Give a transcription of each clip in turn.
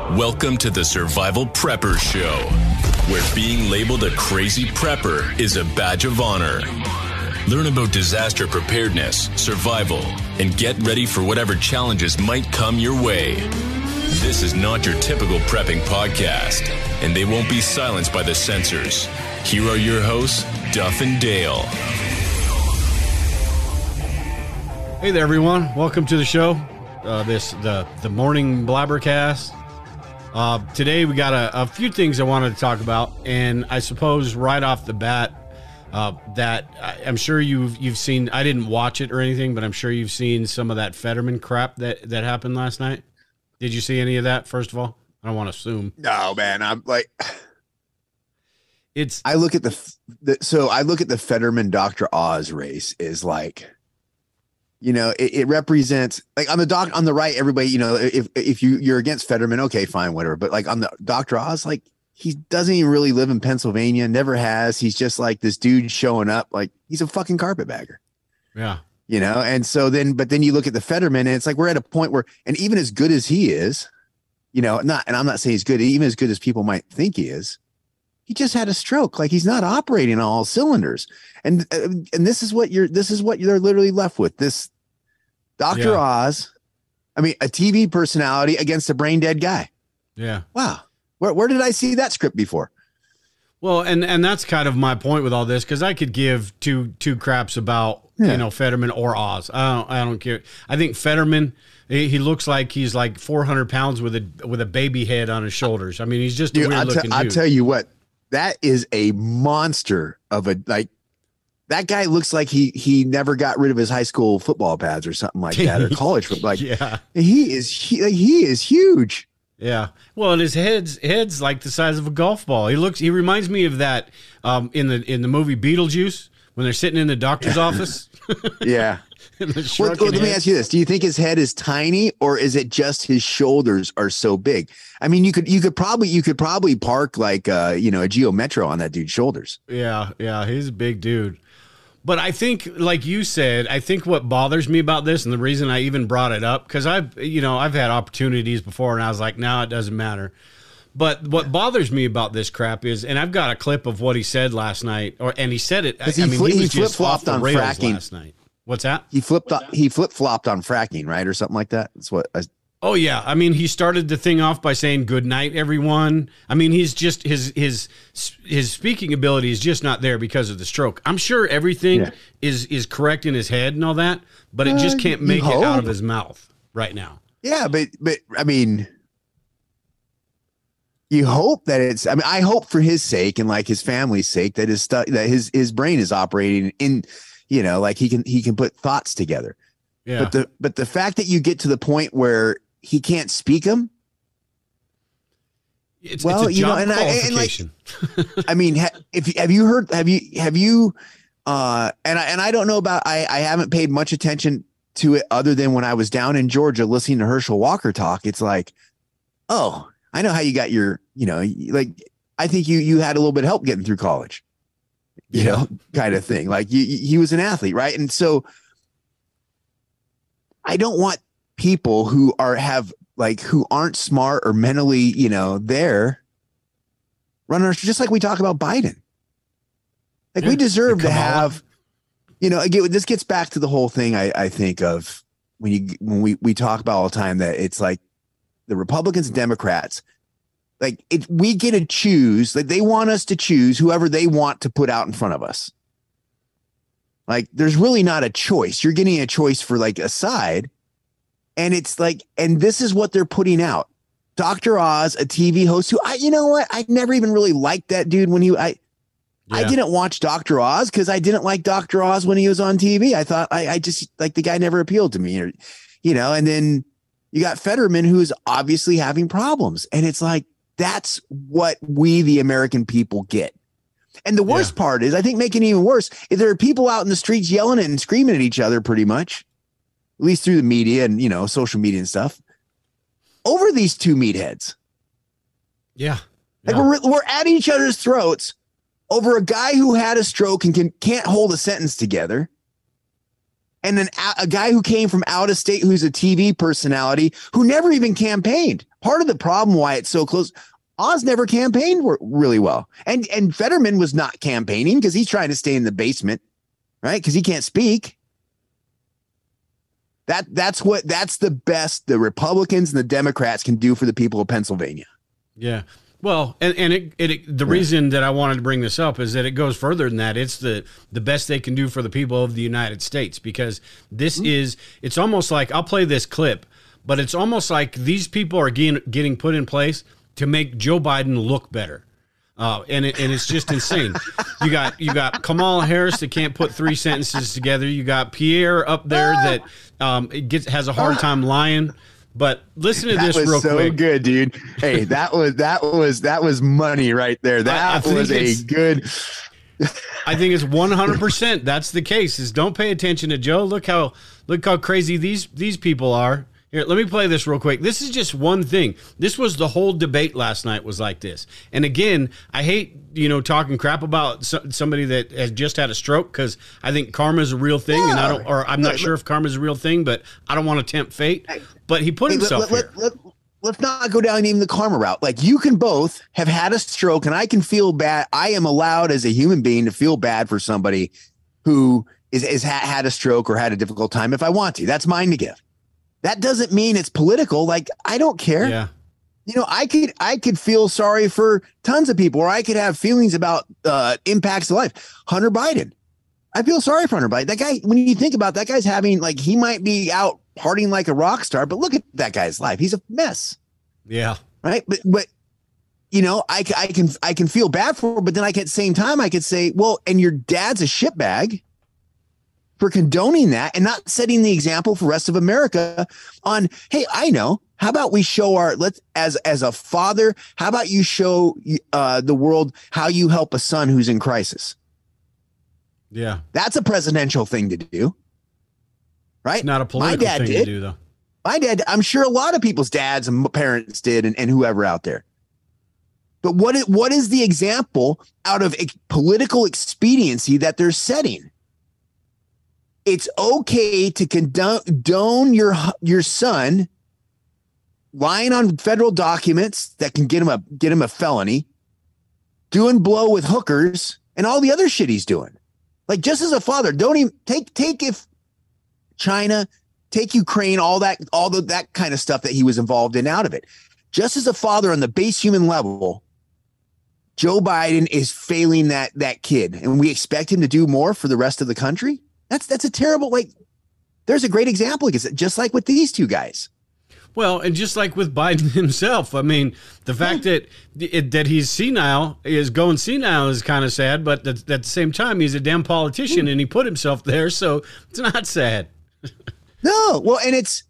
Welcome to the Survival Prepper Show, where being labeled a crazy prepper is a badge of honor. Learn about disaster preparedness, survival, and get ready for whatever challenges might come your way. This is not your typical prepping podcast, and they won't be silenced by the censors. Here are your hosts, Duff and Dale. Hey there, everyone. Welcome to the show. The morning blabbercast. Today we got a few things I wanted to talk about, and I suppose right off the bat, that I'm sure you've seen. I didn't watch it or anything, but I'm sure you've seen some of that Fetterman crap that happened last night. Did you see any of that? First of all, I don't want to assume. No, man. I'm like, it's. I look at the Fetterman Dr. Oz race is like, you know, it represents, like, on the right, everybody, you know, if you're against Fetterman, okay, fine, whatever. But like on the Dr. Oz, like, he doesn't even really live in Pennsylvania, never has. He's just like this dude showing up, like he's a fucking carpetbagger. Yeah. You know, and so but then you look at the Fetterman, and it's like we're at a point where, and even as good as he is, you know, and I'm not saying he's good, even as good as people might think he is, he just had a stroke. Like, he's not operating on all cylinders. And this is what you're literally left with. This Dr. Oz, I mean, a TV personality against a brain dead guy. Yeah. Wow. Where did I see that script before? Well, and that's kind of my point with all this, because I could give two craps about, you know, Fetterman or Oz. I don't care. I think Fetterman, he looks like he's like 400 pounds with a baby head on his shoulders. I mean, he's just a weird looking dude. I'll tell you what, that is a monster of a, like, that guy looks like he never got rid of his high school football pads or something like that, or college football. Like, yeah, he is huge. Yeah. Well, and his head's like the size of a golf ball. He reminds me of that in the movie Beetlejuice when they're sitting in the doctor's office. Yeah. Well, let me ask you this. Do you think his head is tiny, or is it just his shoulders are so big? I mean, you could probably park like you know, a Geo Metro on that dude's shoulders. Yeah, he's a big dude. But I think, like you said, I think what bothers me about this, and the reason I even brought it up, because I've had opportunities before, and I was like, no, it doesn't matter. But what bothers me about this crap is, and I've got a clip of what he said last night, and he said it. He was just off the rails fracking last night. What's that? He flip-flopped on fracking, right, or something like that. That's what. Oh yeah, I mean, he started the thing off by saying "Good night, everyone." I mean, he's just his speaking ability is just not there because of the stroke. I'm sure everything is correct in his head and all that, but it just can't make it out of his mouth right now. Yeah, but I mean, you hope that it's. I mean, I hope for his sake and like his family's sake that his brain is operating in, you know, like he can put thoughts together. Yeah. But the fact that you get to the point where he can't speak them. It's a job qualification. I mean, have you heard? Have you? And I don't know about. I haven't paid much attention to it other than when I was down in Georgia listening to Herschel Walker talk. It's like, oh, I know how you got your. You know, like, I think you had a little bit of help getting through college. You know, kind of thing. Like he was an athlete, right? And so I don't want people who aren't smart or mentally, you know, there runners, just like we talk about Biden. Like, we deserve to have, you know, again, this gets back to the whole thing I think of when we talk about all the time, that it's like the Republicans and Democrats, like, we get to choose, like, they want us to choose whoever they want to put out in front of us. Like, there's really not a choice. You're getting a choice for like a side. And it's like, and this is what they're putting out. Dr. Oz, a TV host who you know what? I never even really liked that dude when I didn't watch Dr. Oz because I didn't like Dr. Oz when he was on TV. I thought I just, like, the guy never appealed to me, or, you know, and then you got Fetterman, who's obviously having problems. And it's like, that's what we, the American people, get. And the worst part is, I think making it even worse, is there are people out in the streets yelling and screaming at each other, pretty much, at least through the media and, you know, social media and stuff, over these two meatheads. Yeah. Like, we're at each other's throats over a guy who had a stroke and can't hold a sentence together, and then a guy who came from out of state who's a TV personality who never even campaigned. part of the problem why it's so close. Oz never campaigned really well. And Fetterman was not campaigning because he's trying to stay in the basement, right? Because he can't speak. That's the best the Republicans and the Democrats can do for the people of Pennsylvania. Yeah. Well, the reason that I wanted to bring this up is that it goes further than that. It's the best they can do for the people of the United States, because it's almost like, I'll play this clip, but it's almost like these people are getting put in place to make Joe Biden look better. And it's just insane. You got Kamala Harris that can't put three sentences together. You got Pierre up there that has a hard time lying. But listen to this real quick. That was so good, dude. Hey, that was money right there. That was a good. I think it's 100%. That's the case. Is don't pay attention to Joe. Look how crazy these people are. Here, let me play this real quick. This is just one thing. This was the whole debate last night was like this. And again, I hate, talking crap about somebody that has just had a stroke, because I think karma is a real thing. Yeah. And I'm not sure if karma is a real thing, but I don't want to tempt fate. But he put himself here. Let's not go down even the karma route. Like, you can both have had a stroke, and I can feel bad. I am allowed as a human being to feel bad for somebody who is had a stroke or had a difficult time if I want to. That's mine to give. That doesn't mean it's political. Like, I don't care. Yeah. I could feel sorry for tons of people, or I could have feelings about impacts of life. Hunter Biden. I feel sorry for Hunter Biden. That guy, when you think about it, that guy's having, like, he might be out partying like a rock star, but look at that guy's life. He's a mess. Yeah. Right. But I can feel bad for him, but then at the same time, I could say, well, and your dad's a shitbag for condoning that and not setting the example for the rest of America on, hey, I know, how about we show as a father, how about you show the world how you help a son who's in crisis? Yeah. That's a presidential thing to do. Right? It's not a political thing to do, though. My dad, I'm sure a lot of people's dads and parents did, and whoever out there. But what is the example out of political expediency that they're setting? It's okay to condone your son lying on federal documents that can get him a felony, doing blow with hookers, and all the other shit he's doing. Like, just as a father, don't even take if China, take Ukraine, all that kind of stuff that he was involved in out of it. Just as a father on the base human level, Joe Biden is failing that kid, and we expect him to do more for the rest of the country. That's a terrible, like, there's a great example, just like with these two guys. Well, and just like with Biden himself, I mean, the fact that he's senile is kind of sad, but at the same time, he's a damn politician and he put himself there, so it's not sad. No, well, and it's,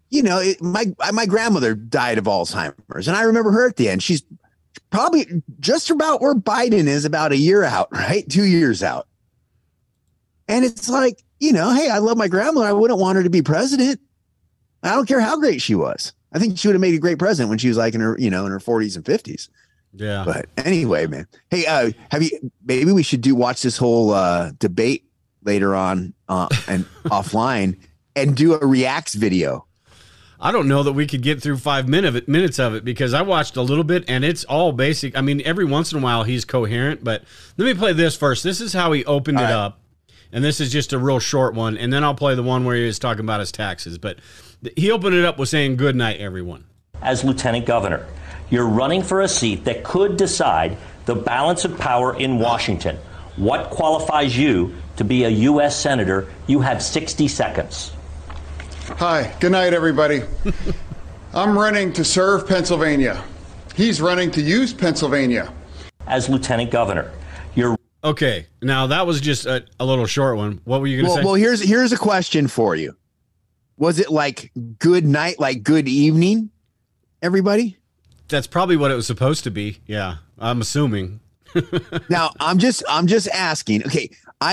my grandmother died of Alzheimer's, and I remember her at the end. She's probably just about where Biden is, about a year out, right? 2 years out. And it's like, hey, I love my grandmother. I wouldn't want her to be president. I don't care how great she was. I think she would have made a great president when she was like in her 40s and 50s. Yeah. But anyway, man. Hey, maybe we should watch this whole debate later on and offline and do a reacts video. I don't know that we could get through 5 minutes of it, because I watched a little bit and it's all basic. I mean, every once in a while he's coherent, but let me play this first. This is how he opened it up. And this is just a real short one. And then I'll play the one where he was talking about his taxes. But he opened it up with saying, "Good night, everyone." As lieutenant governor, you're running for a seat that could decide the balance of power in Washington. What qualifies you to be a U.S. senator? You have 60 seconds. Hi, good night, everybody. I'm running to serve Pennsylvania. He's running to use Pennsylvania. As lieutenant governor, you're... Okay, now that was just a little short one. What were you going to say? Well, here's a question for you. Was it like good night, like good evening, everybody? That's probably what it was supposed to be. Yeah, I'm assuming. Now, I'm just asking. Okay,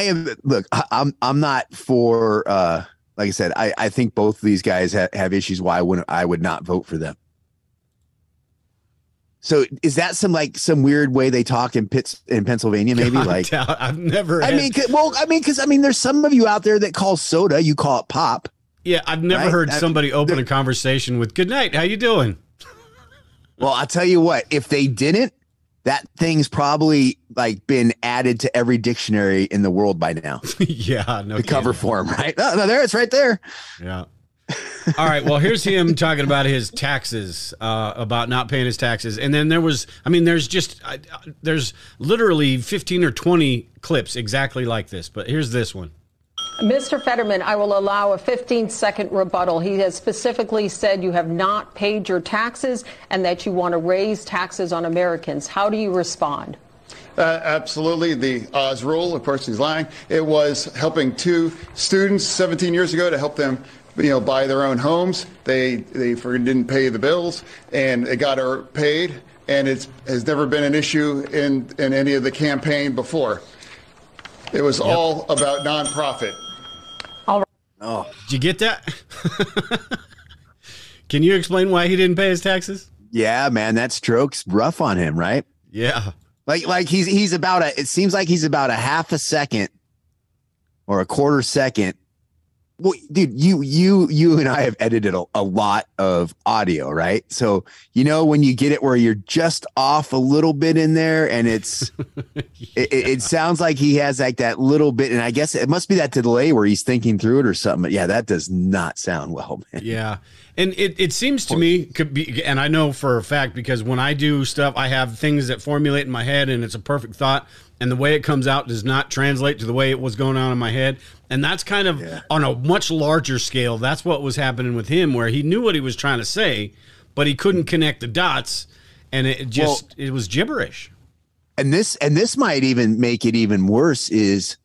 I'm not for, like I said, I think both of these guys have issues why I would not vote for them. So is that some weird way they talk in Pennsylvania? Maybe I've never. Because there's some of you out there that call soda, you call it pop. Yeah, I've never heard somebody open a conversation with "Good night, how you doing?" Well, I'll tell you what, if they didn't, that thing's probably like been added to every dictionary in the world by now. Yeah, no. The cover form, right? No, there it's right there. Yeah. All right. Well, here's him talking about his taxes, about not paying his taxes. And then there's literally 15 or 20 clips exactly like this. But here's this one. Mr. Fetterman, I will allow a 15-second rebuttal. He has specifically said you have not paid your taxes and that you want to raise taxes on Americans. How do you respond? Absolutely. The Oz rule, of course, he's lying. It was helping two students 17 years ago to help them buy their own homes. They didn't pay the bills, and it got her paid, and it has never been an issue in any of the campaign before. It was all about nonprofit. All right. Oh, did you get that? Can you explain why he didn't pay his taxes? yeah, man, that stroke's rough on him, right? Yeah. Like he's about it seems like he's about a half a second or a quarter second. Well, dude, you and I have edited a lot of audio, right? So, when you get it where you're just off a little bit in there and it sounds like he has like that little bit. And I guess it must be that delay where he's thinking through it or something. But yeah, that does not sound well, man. Yeah. And it seems to me could be, and I know for a fact, because when I do stuff, I have things that formulate in my head and it's a perfect thought. And the way it comes out does not translate to the way it was going on in my head. And that's kind of on a much larger scale. That's what was happening with him, where he knew what he was trying to say, but he couldn't connect the dots. And it was gibberish. And this might even make it even worse is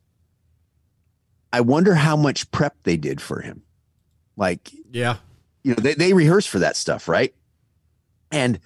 I wonder how much prep they did for him. Like, yeah, they rehearse for that stuff, right? And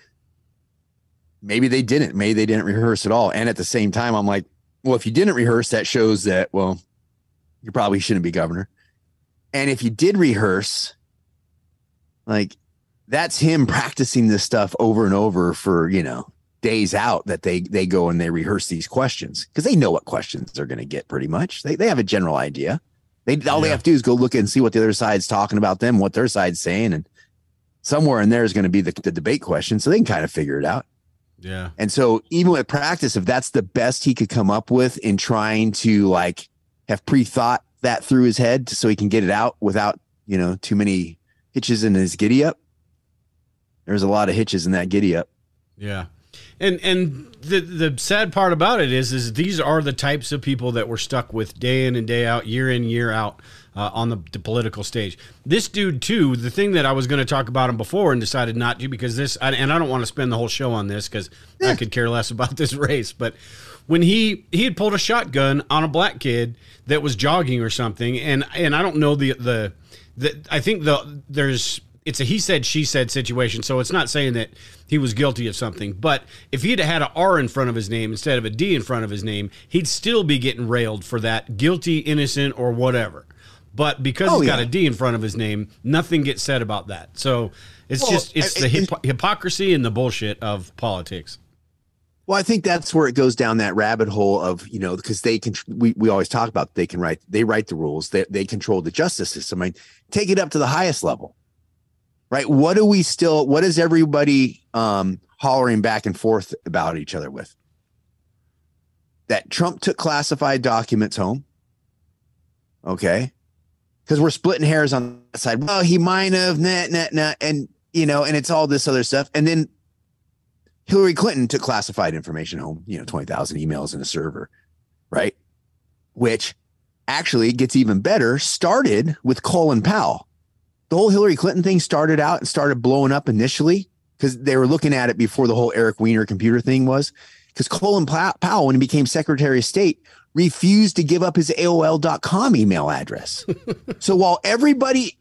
maybe they didn't. Maybe they didn't rehearse at all. And at the same time, I'm like, well, if you didn't rehearse, that shows that, well, you probably shouldn't be governor. And if you did rehearse, like, that's him practicing this stuff over and over for, days out, that they go and they rehearse these questions because they know what questions they're going to get pretty much. They have a general idea. All they have to do is go look and see what the other side's talking about them, what their side's saying. And somewhere in there is going to be the debate question. So they can kind of figure it out. Yeah. And so even with practice, if that's the best he could come up with in trying to like have pre-thought that through his head so he can get it out without, too many hitches in his giddy up. There's a lot of hitches in that giddy up. Yeah. And the sad part about it is these are the types of people that we're stuck with day in and day out, year in, year out on the political stage. This dude, too, the thing that I was going to talk about him before and decided not to because I don't want to spend the whole show on this because I could care less about this race. But when he had pulled a shotgun on a black kid that was jogging or something, and I don't know I think it's a he said, she said situation. So it's not saying that he was guilty of something. But if he'd had an R in front of his name instead of a D in front of his name, he'd still be getting railed for that, guilty, innocent, or whatever. But because he's got a D in front of his name, nothing gets said about that. So it's the hypocrisy and the bullshit of politics. Well, I think that's where it goes down that rabbit hole of, because they can, we always talk about they write the rules, they control the justice system. I mean, take it up to the highest level. Right. What is everybody hollering back and forth about each other with? That Trump took classified documents home. Okay. Because we're splitting hairs on that side. Well, he might have, and and it's all this other stuff. And then Hillary Clinton took classified information home, 20,000 emails in a server. Right. Which actually gets even better, started with Colin Powell. The whole Hillary Clinton thing started out and started blowing up initially because they were looking at it before the whole Eric Weiner computer thing was, because Colin Powell, when he became Secretary of State, refused to give up his AOL.com email address. So while everybody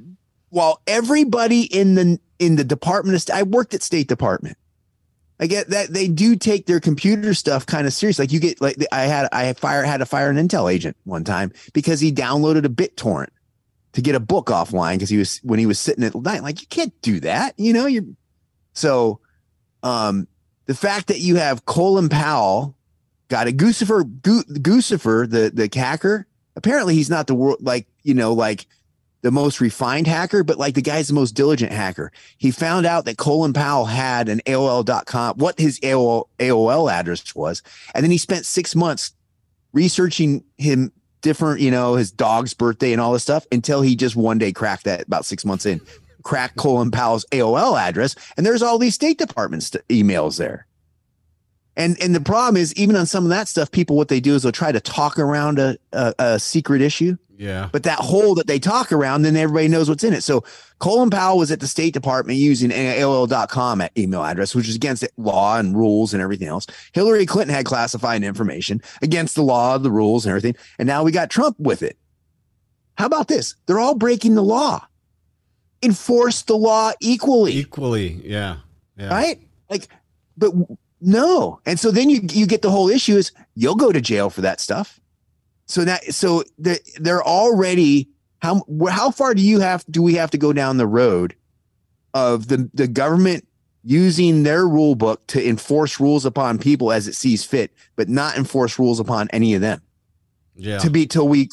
in the Department of State, I worked at State Department. I get that they do take their computer stuff kind of serious. Like you get, like I had to fire an Intel agent one time because he downloaded a BitTorrent to get a book offline because when he was sitting at night, like you can't do that, So the fact that you have Colin Powell got a Guccifer, the hacker, apparently he's not the world, like the most refined hacker, but like the guy's the most diligent hacker. He found out that Colin Powell had an AOL.com, what his AOL address was. And then he spent 6 months researching him different, his dog's birthday and all this stuff until he just one day cracked that about 6 months in, cracked Colin Powell's AOL address. And there's all these State Department emails there. And the problem is, even on some of that stuff, people, what they do is they'll try to talk around a secret issue. Yeah. But that hole that they talk around, then everybody knows what's in it. So Colin Powell was at the State Department using an AOL.com email address, which is against law and rules and everything else. Hillary Clinton had classified information against the law, the rules and everything. And now we got Trump with it. How about this? They're all breaking the law. Enforce the law equally. Equally. Yeah. Right? But no. And so then you get the whole issue is you'll go to jail for that stuff. So they're already, how far do we have to go down the road of the government using their rule book to enforce rules upon people as it sees fit, but not enforce rules upon any of them? Yeah. Till we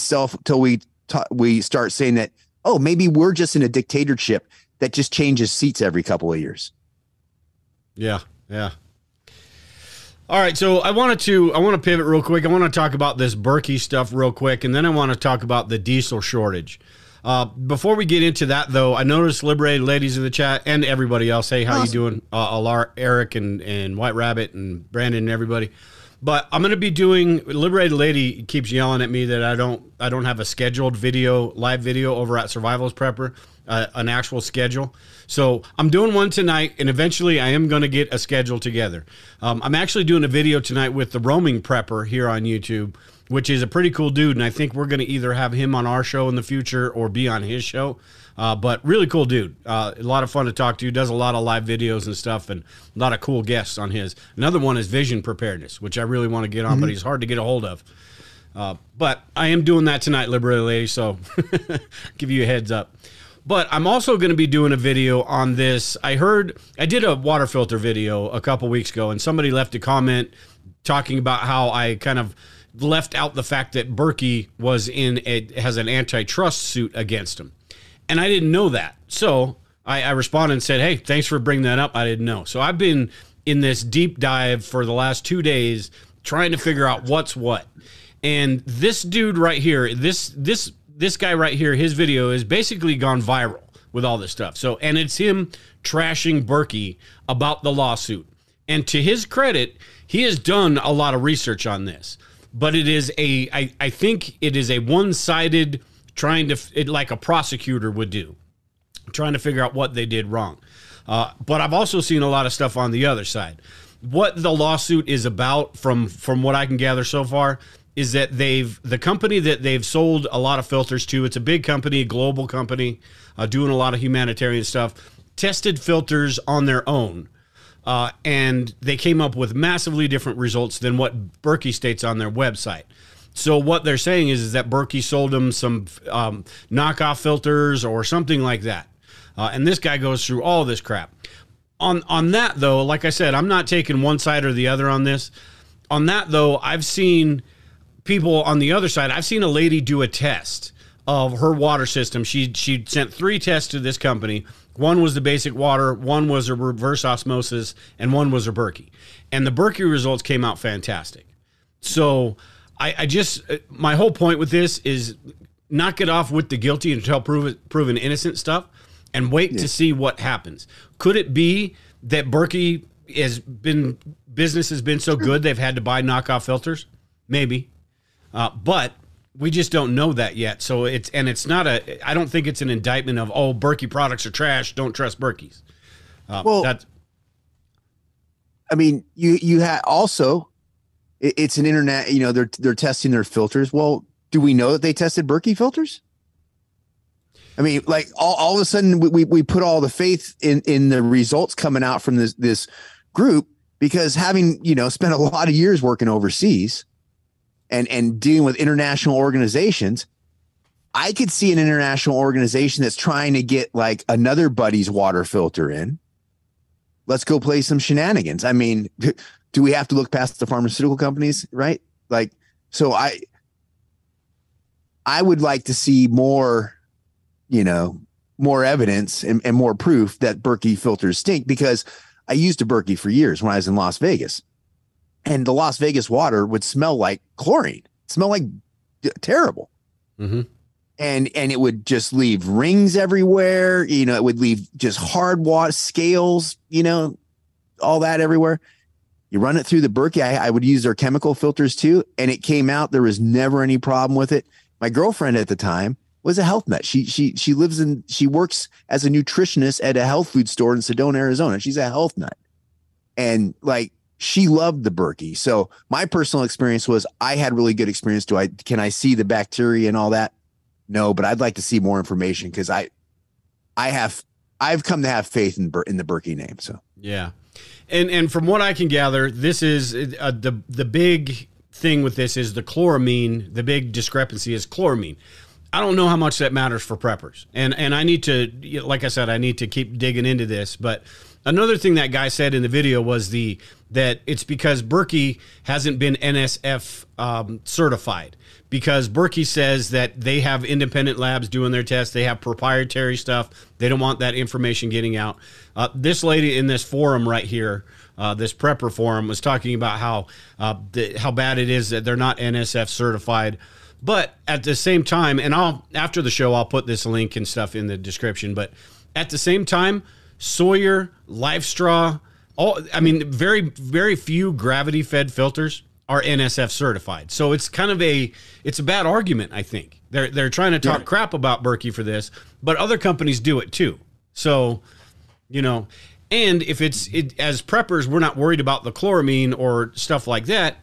start saying that, oh, maybe we're just in a dictatorship that just changes seats every couple of years. Yeah. Yeah. All right, so I want to pivot real quick. I want to talk about this Berkey stuff real quick, and then I want to talk about the diesel shortage. Before we get into that, though, I noticed Liberated Ladies in the chat and everybody else. Hey, how you doing? Alar, Eric, and White Rabbit, and Brandon, and everybody. But I'm going to be doing. Liberated Lady keeps yelling at me that I don't have a scheduled live video over at Survivalist Prepper, an actual schedule. So I'm doing one tonight, and eventually I am going to get a schedule together. I'm actually doing a video tonight with the Roaming Prepper here on YouTube, which is a pretty cool dude, and I think we're going to either have him on our show in the future or be on his show. But really cool dude. A lot of fun to talk to. Does a lot of live videos and stuff, and a lot of cool guests on his. Another one is Vision Preparedness, which I really want to get on, but he's hard to get a hold of. But I am doing that tonight, Liberated Lady, so give you a heads up. But I'm also going to be doing a video on this. I did a water filter video a couple weeks ago, and somebody left a comment talking about how I kind of left out the fact that Berkey has an antitrust suit against him. And I didn't know that. So I responded and said, hey, thanks for bringing that up. I didn't know. So I've been in this deep dive for the last 2 days trying to figure out what's what. And this dude right here, this guy right here, his video has basically gone viral with all this stuff. So, and it's him trashing Berkey about the lawsuit. And to his credit, he has done a lot of research on this. But it is I think it is a one-sided like a prosecutor would do, trying to figure out what they did wrong. But I've also seen a lot of stuff on the other side. What the lawsuit is about, from what I can gather so far, is that the company that they've sold a lot of filters to, it's a big company, a global company, doing a lot of humanitarian stuff, tested filters on their own. And they came up with massively different results than what Berkey states on their website. So what they're saying is that Berkey sold them some knockoff filters or something like that. And this guy goes through all this crap. On that, though, like I said, I'm not taking one side or the other on this. On that, though, I've seen people on the other side. I've seen a lady do a test of her water system. She sent 3 tests to this company. One was the basic water, one was a reverse osmosis, and one was a Berkey. And the Berkey results came out fantastic. So I just, my whole point with this is knock it off with the guilty until proven innocent stuff and wait to see what happens. Could it be that Berkey business has been so good they've had to buy knockoff filters? Maybe. But we just don't know that yet. So it's not I don't think it's an indictment of, oh, Berkey products are trash, don't trust Berkeys. I mean, you had also, it's an internet, they're testing their filters. Well, do we know that they tested Berkey filters? I mean, like all of a sudden we put all the faith in the results coming out from this group, because having, spent a lot of years working overseas and dealing with international organizations, I could see an international organization that's trying to get like another buddy's water filter in. Let's go play some shenanigans. I mean, do we have to look past the pharmaceutical companies, right? Like, so I would like to see more more evidence and more proof that Berkey filters stink, because I used a Berkey for years when I was in Las Vegas, and the Las Vegas water would smell like chlorine, smell like terrible. Mm-hmm. And it would just leave rings everywhere. It would leave just hard water scales, all that everywhere. You run it through the Berkey. I would use their chemical filters too. And it came out. There was never any problem with it. My girlfriend at the time was a health nut. She works as a nutritionist at a health food store in Sedona, Arizona. She's a health nut. And she loved the Berkey. So my personal experience was I had really good experience. Can I see the bacteria and all that? No, but I'd like to see more information, because I've come to have faith in the Berkey name. So yeah, and from what I can gather, this is the big thing with this is the chloramine. The big discrepancy is chloramine. I don't know how much that matters for preppers, and I need to, like I said, I need to keep digging into this. But another thing that guy said in the video was that it's because Berkey hasn't been NSF certified. Because Berkey says that they have independent labs doing their tests. They have proprietary stuff. They don't want that information getting out. This lady in this forum right here, this prepper forum, was talking about how bad it is that they're not NSF certified. But at the same time, and after the show, I'll put this link and stuff in the description. But at the same time, Sawyer, LifeStraw, very, very few gravity-fed filters are NSF certified. So it's kind of it's a bad argument, I think. They're trying to talk crap about Berkey for this, but other companies do it too. So, and if as preppers, we're not worried about the chloramine or stuff like that,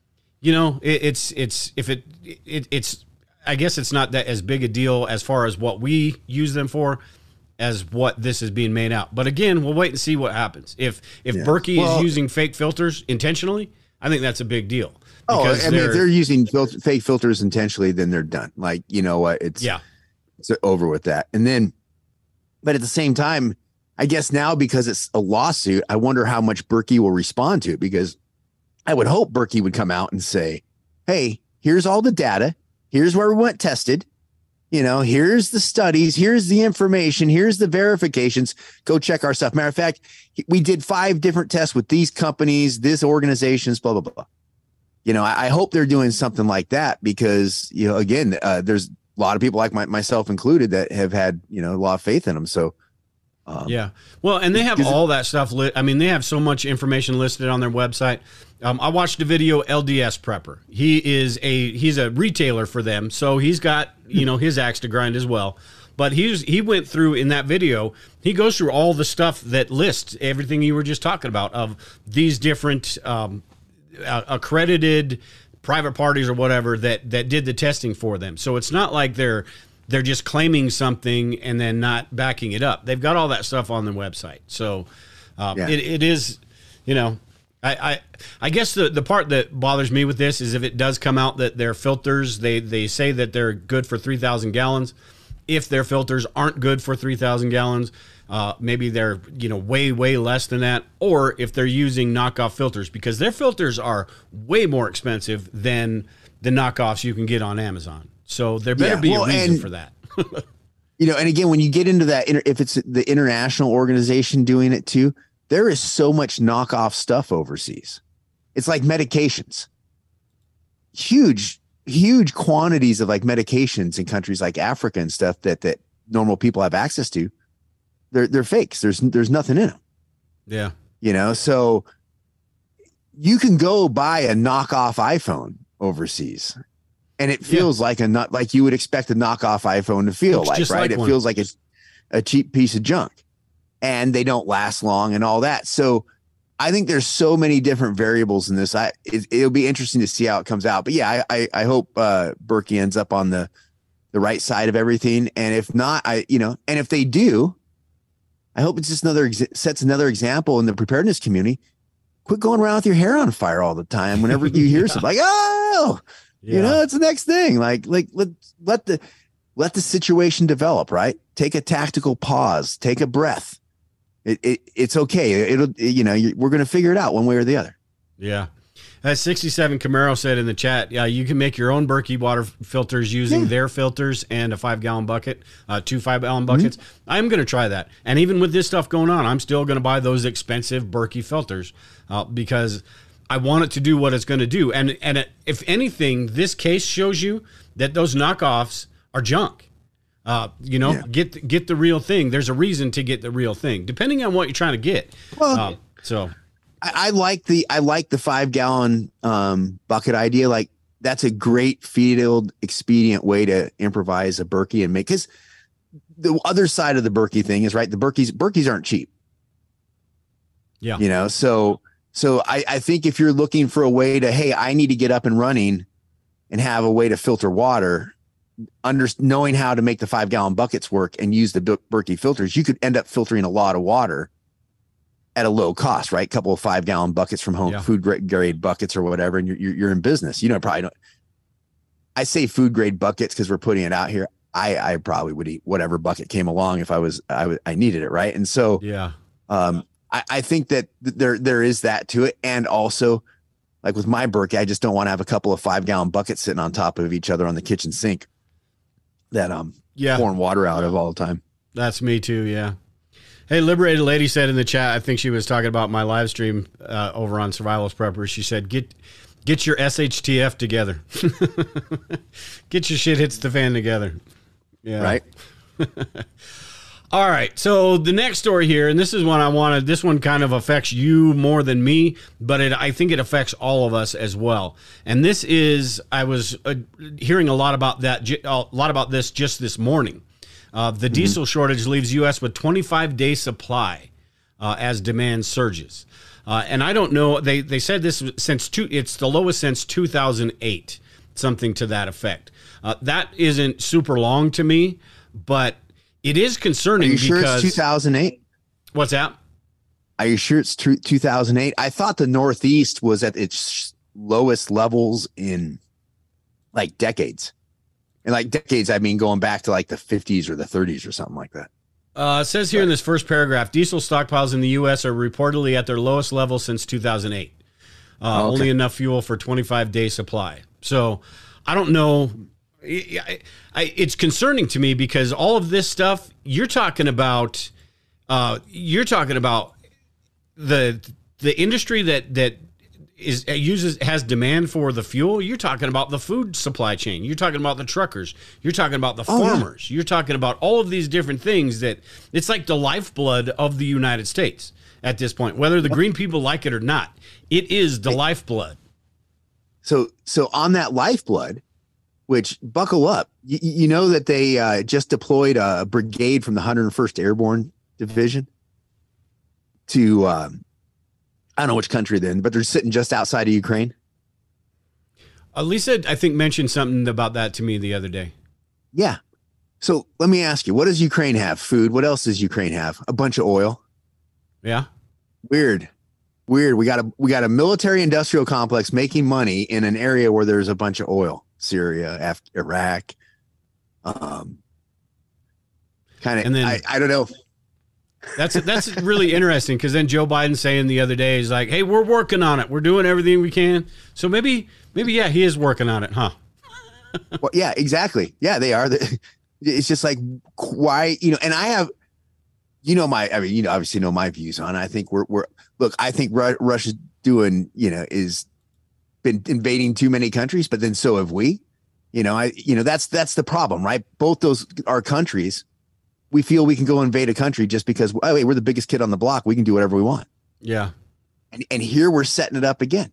it's I guess it's not that as big a deal as far as what we use them for as what this is being made out. But again, we'll wait and see what happens. If Berkey is using fake filters intentionally, I think that's a big deal. If they're using fake filters intentionally, then they're done. It's over with that. And then, but at the same time, I guess now, because it's a lawsuit, I wonder how much Berkey will respond to it, because I would hope Berkey would come out and say, hey, here's all the data. Here's where we went tested. Here's the studies. Here's the information. Here's the verifications. Go check our stuff. Matter of fact, we did 5 different tests with these companies, this organizations, blah, blah, blah. I hope they're doing something like that, because, again, there's a lot of people like myself included that have had, a lot of faith in them. So, yeah. Well, and they have all that stuff. They have so much information listed on their website. I watched a video, LDS Prepper. He's a retailer for them. So he's got, his axe to grind as well. But he went through in that video, he goes through all the stuff that lists everything you were just talking about of these different accredited private parties or whatever that did the testing for them. So it's not like they're just claiming something and then not backing it up. They've got all that stuff on their website. So it is, I guess the part that bothers me with this is if it does come out that their filters, they say that they're good for 3,000 gallons. If their filters aren't good for 3,000 gallons, maybe they're, way, way less than that. Or if they're using knockoff filters, because their filters are way more expensive than the knockoffs you can get on Amazon. So there better be a reason for that. And again, when you get into that, if it's the international organization doing it too, there is so much knockoff stuff overseas. It's like medications, huge quantities of medications in countries like Africa and stuff that normal people have access to. They're fakes. There's nothing in them. Yeah. So you can go buy a knockoff iPhone overseas, and it feels like you would expect a knockoff iPhone to feel like, right? It feels like it's a cheap piece of junk, and they don't last long and all that. So I think there's so many different variables in this. It'll be interesting to see how it comes out. But yeah, I hope Berkey ends up on the right side of everything. And if not, and if they do, I hope it's just sets another example in the preparedness community. Quit going around with your hair on fire all the time. Whenever you hear something it's the next thing. Let the situation develop, right? Take a tactical pause, take a breath. It's okay. We're going to figure it out one way or the other. Yeah. 67 Camaro said in the chat, yeah, you can make your own Berkey water filters using their filters and a 5-gallon bucket, 2 5-gallon buckets. I'm going to try that. And even with this stuff going on, I'm still going to buy those expensive Berkey filters because I want it to do what it's going to do. And if anything, this case shows you that those knockoffs are junk. Get the real thing. There's a reason to get the real thing, depending on what you're trying to get. Well, I like the 5-gallon bucket idea. Like that's a great field expedient way to improvise a Berkey and make, because the other side of the Berkey thing is right. The Berkeys aren't cheap. Yeah. So I think if you're looking for a way to, hey, I need to get up and running and have a way to filter water, knowing how to make the 5-gallon buckets work and use the Berkey filters, you could end up filtering a lot of water at a low cost, right? A couple of 5-gallon buckets from home, food grade buckets or whatever, and you're in business. Probably don't. I say food grade buckets because we're putting it out here. I probably would eat whatever bucket came along if I needed it, right? And so I think that there is that to it, and also like with my Berkey, I just don't want to have a couple of 5-gallon buckets sitting on top of each other on the kitchen sink that pouring water out of all the time. That's me too. Yeah. Hey, Liberated Lady said in the chat, I think she was talking about my live stream over on Survivalist Preppers. She said, get your SHTF together. Get your shit hits the fan together. Yeah. Right. All right. So the next story here, and this is one I wanted. This one kind of affects you more than me, but I think it affects all of us as well. And this is, I was hearing a lot about this just this morning. The diesel shortage leaves U.S. with 25-day supply as demand surges. And I don't know, they said this it's the lowest since 2008, something to that effect. That isn't super long to me, but it is concerning. Are you sure it's 2008? What's that? Are you sure it's 2008? I thought the Northeast was at its lowest levels in like decades. And like decades, I mean, going back to like the 50s or the 30s or something like that. It says here in this first paragraph, diesel stockpiles in the U.S. are reportedly at their lowest level since 2008. Only enough fuel for 25-day supply. So I don't know. It's concerning to me because all of this stuff you're talking about the industry that has demand for the fuel. You're talking about the food supply chain. You're talking about the truckers. You're talking about the farmers. You're talking about all of these different things that it's like the lifeblood of the United States at this point, whether the green people like it or not. It is the lifeblood. So on that lifeblood, which buckle up, you know that they just deployed a brigade from the 101st Airborne Division to I don't know which country then, but they're sitting just outside of Ukraine. Lisa, I think, mentioned something about that to me the other day. Yeah. So let me ask you, what does Ukraine have? Food. What else does Ukraine have? A bunch of oil. Yeah. Weird. We got a military industrial complex making money in an area where there's a bunch of oil. Syria, Iraq. Kind of, and then I don't know. That's really interesting because then Joe Biden saying the other day is like, "Hey, we're working on it. We're doing everything we can." So maybe yeah, he is working on it, huh? Well, yeah, exactly. Yeah, they are. It's just like why, and I have, obviously know my views on it. I think I think Russia's doing, is been invading too many countries, but then so have we. That's the problem, right? Both those are countries. We feel we can go invade a country just because we're the biggest kid on the block. We can do whatever we want. Yeah. And here we're setting it up again.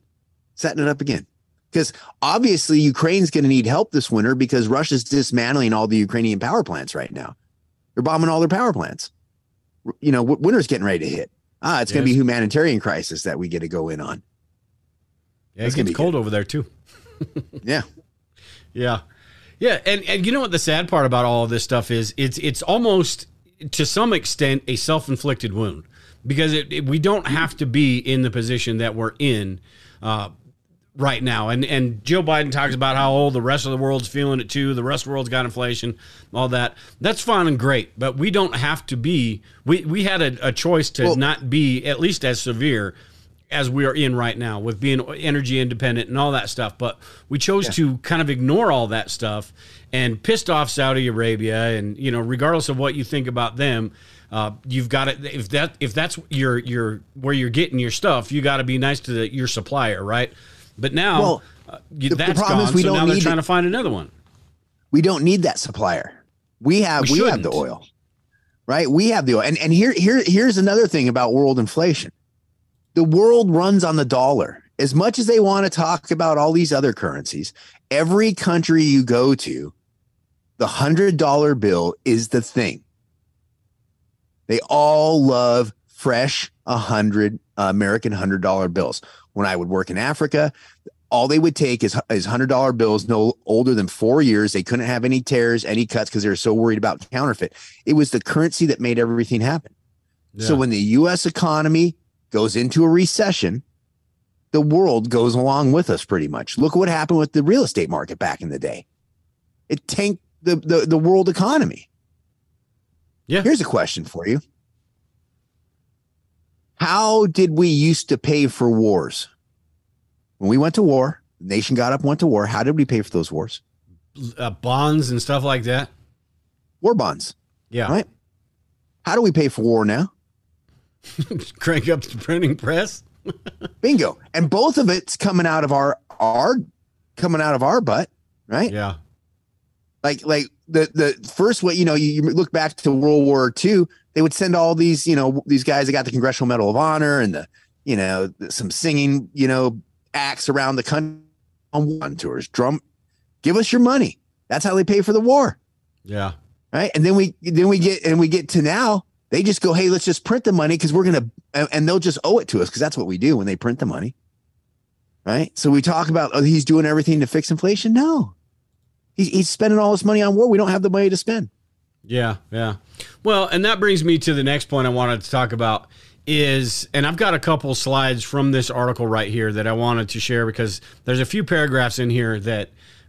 Because obviously Ukraine's going to need help this winter because Russia's dismantling all the Ukrainian power plants right now. They're bombing all their power plants. Winter's getting ready to hit. It's going to be a humanitarian crisis that we get to go in on. Yeah, it gets cold over there too. Yeah. Yeah. Yeah, and you know what the sad part about all of this stuff is? It's almost, to some extent, a self-inflicted wound. Because we don't have to be in the position that we're in right now. And Joe Biden talks about how the rest of the world's feeling it too. The rest of the world's got inflation, all that. That's fine and great, but we don't have to be. We had a choice to not be at least as severe as we are in right now with being energy independent and all that stuff. But we chose to kind of ignore all that stuff and pissed off Saudi Arabia. And, you know, regardless of what you think about them, you've got to, if that's your where you're getting your stuff, you got to be nice to your supplier, right? But now that's gone, so now they're trying to find another one. We don't need that supplier. We have the oil, right? We have the oil. And here's another thing about world inflation. The world runs on the dollar. As much as they want to talk about all these other currencies, every country you go to, the $100 bill is the thing. They all love fresh American $100 bills. When I would work in Africa, all they would take is $100 bills no older than 4 years. They couldn't have any tears, any cuts, because they were so worried about counterfeit. It was the currency that made everything happen. Yeah. So when the U.S. economy goes into a recession, the world goes along with us pretty much. Look what happened with the real estate market back in the day. It tanked the world economy. Yeah. Here's a question for you. How did we used to pay for wars? When we went to war, the nation got up and went to war. How did we pay for those wars? Bonds and stuff like that. War bonds. Yeah. Right. How do we pay for war now? Crank up the printing press. Bingo. And both of it's coming out of our butt, right? Yeah. Like the first way, you know, you look back to World War II, they would send all these, you know, these guys that got the Congressional Medal of Honor and some singing, you know, acts around the country on tours. Give us your money. That's how they pay for the war. Yeah. Right. And then we get to now. They just go, hey, let's just print the money because we're going to, and they'll just owe it to us because that's what we do when they print the money. Right. So we talk about, oh, he's doing everything to fix inflation. No, he's spending all this money on war. We don't have the money to spend. Yeah. Yeah. Well, and that brings me to the next point I wanted to talk about is, and I've got a couple slides from this article right here that I wanted to share because there's a few paragraphs in here that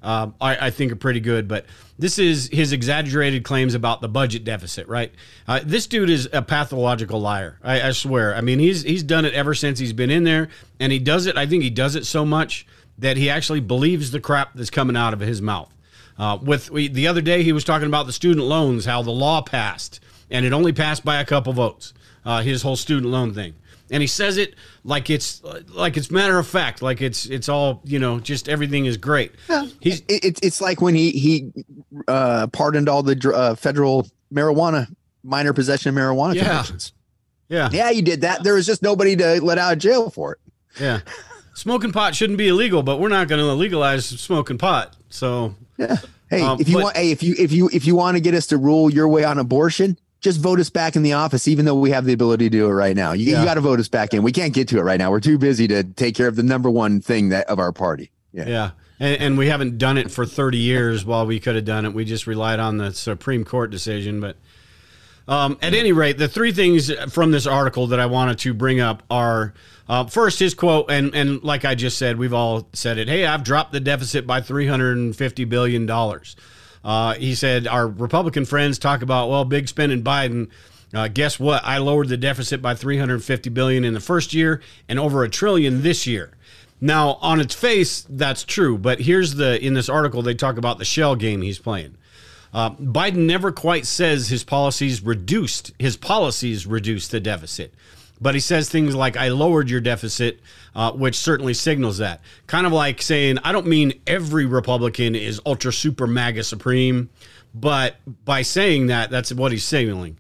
I think are pretty good, but this is his exaggerated claims about the budget deficit, right? This dude is a pathological liar. I swear. I mean, he's done it ever since he's been in there, and he does it. I think he does it so much that he actually believes the crap that's coming out of his mouth. The other day, he was talking about the student loans, how the law passed, and it only passed by a couple votes, his whole student loan thing. And he says it like it's matter of fact, like it's all, you know, just everything is great. Yeah. It's like when he pardoned all the federal minor possession of marijuana convictions. Yeah, you did that. There was just nobody to let out of jail for it. Yeah, smoking pot shouldn't be illegal, but we're not going to legalize smoking pot. So yeah, hey, if you want to get us to rule your way on abortion, just vote us back in the office, even though we have the ability to do it right now. You got to vote us back in. We can't get to it right now. We're too busy to take care of the number one thing of our party. Yeah. And we haven't done it for 30 years while we could have done it. We just relied on the Supreme Court decision. But at any rate, the three things from this article that I wanted to bring up are, first, his quote, and like I just said, we've all said it. Hey, I've dropped the deficit by $350 billion. He said, our Republican friends talk about, well, big spending Biden. Guess what? I lowered the deficit by $350 billion in the first year and over $1 trillion this year. Now, on its face, that's true. But in this article, they talk about the shell game he's playing. Biden never quite says his policies reduced the deficit. But he says things like, I lowered your deficit, which certainly signals that. Kind of like saying, I don't mean every Republican is ultra super MAGA supreme, but by saying that, that's what he's signaling.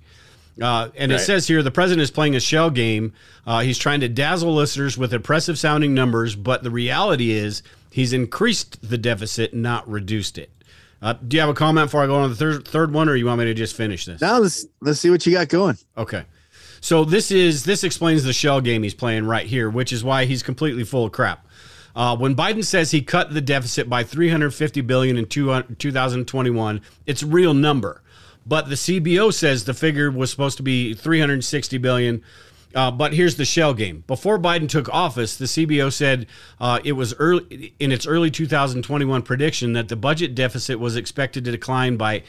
It says here, the president is playing a shell game. He's trying to dazzle listeners with impressive sounding numbers, but the reality is he's increased the deficit, not reduced it. Do you have a comment before I go on to the third one, or you want me to just finish this? No, let's see what you got going. Okay. So this explains the shell game he's playing right here, which is why he's completely full of crap. When Biden says he cut the deficit by $350 billion in 2021, it's a real number. But the CBO says the figure was supposed to be $360 billion. But here's the shell game. Before Biden took office, the CBO said it was in its early 2021 prediction that the budget deficit was expected to decline by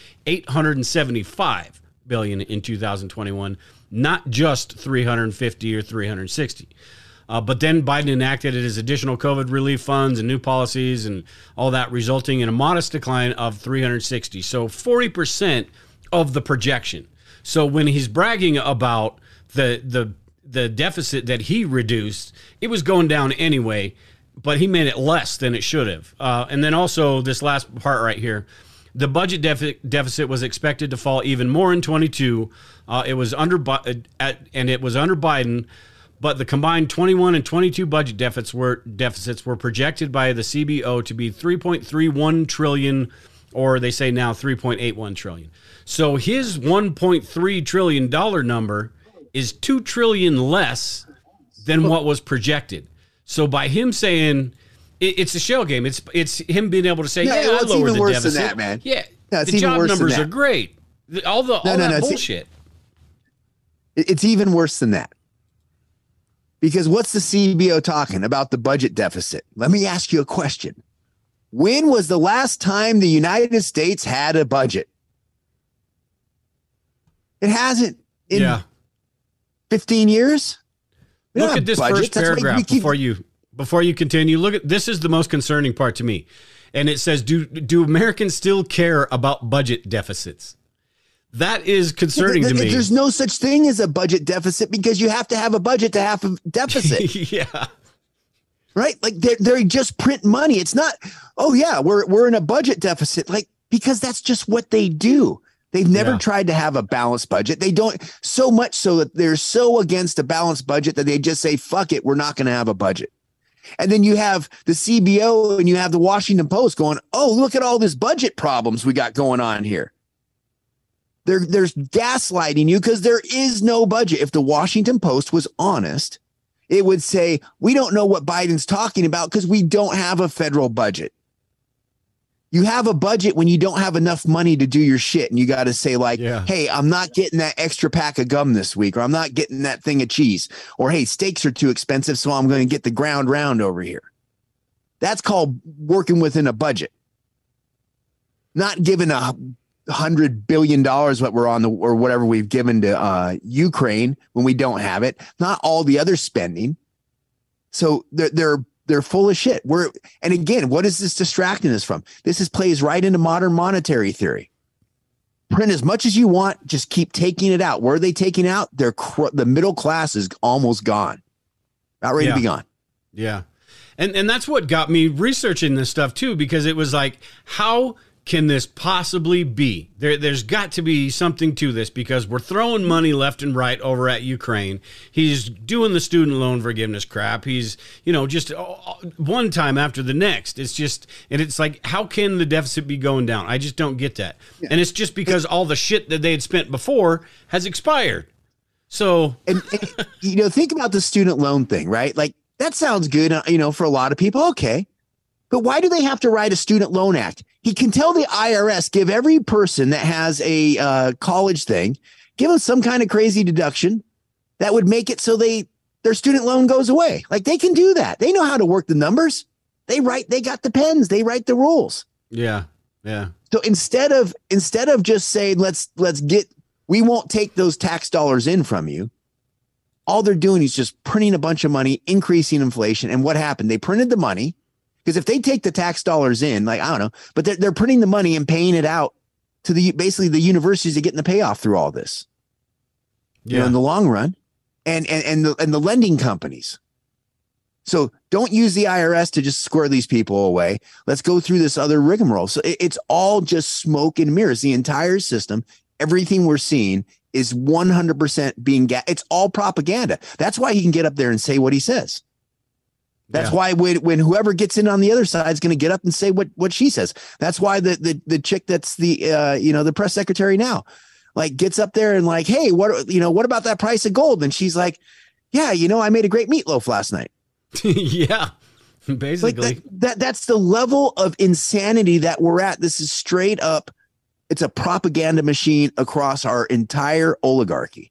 $875 billion in 2021, not just $350 or $360. But then Biden enacted it as additional COVID relief funds and new policies and all that, resulting in a modest decline of 360. So 40% of the projection. So when he's bragging about the deficit that he reduced, it was going down anyway, but he made it less than it should have. And then also this last part right here, the budget deficit was expected to fall even more in 22. It was under Biden, but the combined 21 and 22 budget deficits were projected by the CBO to be 3.31 trillion, or they say now 3.81 trillion. So his $1.3 trillion number is 2 trillion less than what was projected. So by him saying it's a shell game, it's him being able to say, I lowered the worse deficit. Than that, man. Yeah, no, the job numbers are great. All that bullshit. It's even worse than that. Because what's the CBO talking about the budget deficit? Let me ask you a question. When was the last time the United States had a budget? It hasn't in 15 years. Look at this first paragraph before you continue. Look at this is the most concerning part to me. And it says, do Americans still care about budget deficits? That is concerning to me. There's no such thing as a budget deficit because you have to have a budget to have a deficit. Yeah. Right? Like they just print money. It's not, we're in a budget deficit. Like, because that's just what they do. They've never tried to have a balanced budget. They don't, so much so that they're so against a balanced budget that they just say, fuck it, we're not going to have a budget. And then you have the CBO and you have the Washington Post going, oh, look at all this budget problems we got going on here. There's gaslighting you because there is no budget. If the Washington Post was honest, it would say, we don't know what Biden's talking about because we don't have a federal budget. You have a budget when you don't have enough money to do your shit. And you got to say like, hey, I'm not getting that extra pack of gum this week, or I'm not getting that thing of cheese, or, hey, steaks are too expensive, so I'm going to get the ground round over here. That's called working within a budget. Not giving $100 billion what we're on or whatever we've given to Ukraine when we don't have it. Not all the other spending. So they're full of shit. And again, what is this distracting us from? This plays right into modern monetary theory. Print as much as you want, just keep taking it out. Where are they taking out? The middle class is almost gone. About ready to be gone. Yeah. And that's what got me researching this stuff too, because it was like, how can this possibly be? There's got to be something to this, because we're throwing money left and right over at Ukraine. He's doing the student loan forgiveness crap. He's, just one time after the next. It's just, and it's like, how can the deficit be going down? I just don't get that. Yeah. And it's just because all the shit that they had spent before has expired. So, and think about the student loan thing, right? Like, that sounds good, for a lot of people. Okay. But why do they have to write a student loan act? He can tell the IRS, give every person that has a college thing, give them some kind of crazy deduction that would make it so their student loan goes away. Like, they can do that. They know how to work the numbers. They got the pens. They write the rules. Yeah. Yeah. So instead of just saying, we won't take those tax dollars in from you. All they're doing is just printing a bunch of money, increasing inflation. And what happened? They printed the money. Because if they take the tax dollars in, like, I don't know, but they're printing the money and paying it out to basically the universities are getting the payoff through all this, in the long run, and the lending companies. So don't use the IRS to just square these people away. Let's go through this other rigmarole. So it's all just smoke and mirrors. The entire system, everything we're seeing is 100% being it's all propaganda. That's why he can get up there and say what he says. That's why when whoever gets in on the other side is going to get up and say what she says. That's why the chick that's the press secretary now, like, gets up there and like, hey, what about that price of gold? And she's like, yeah, I made a great meatloaf last night. Yeah, basically. Like that's the level of insanity that we're at. This is straight up. It's a propaganda machine across our entire oligarchy.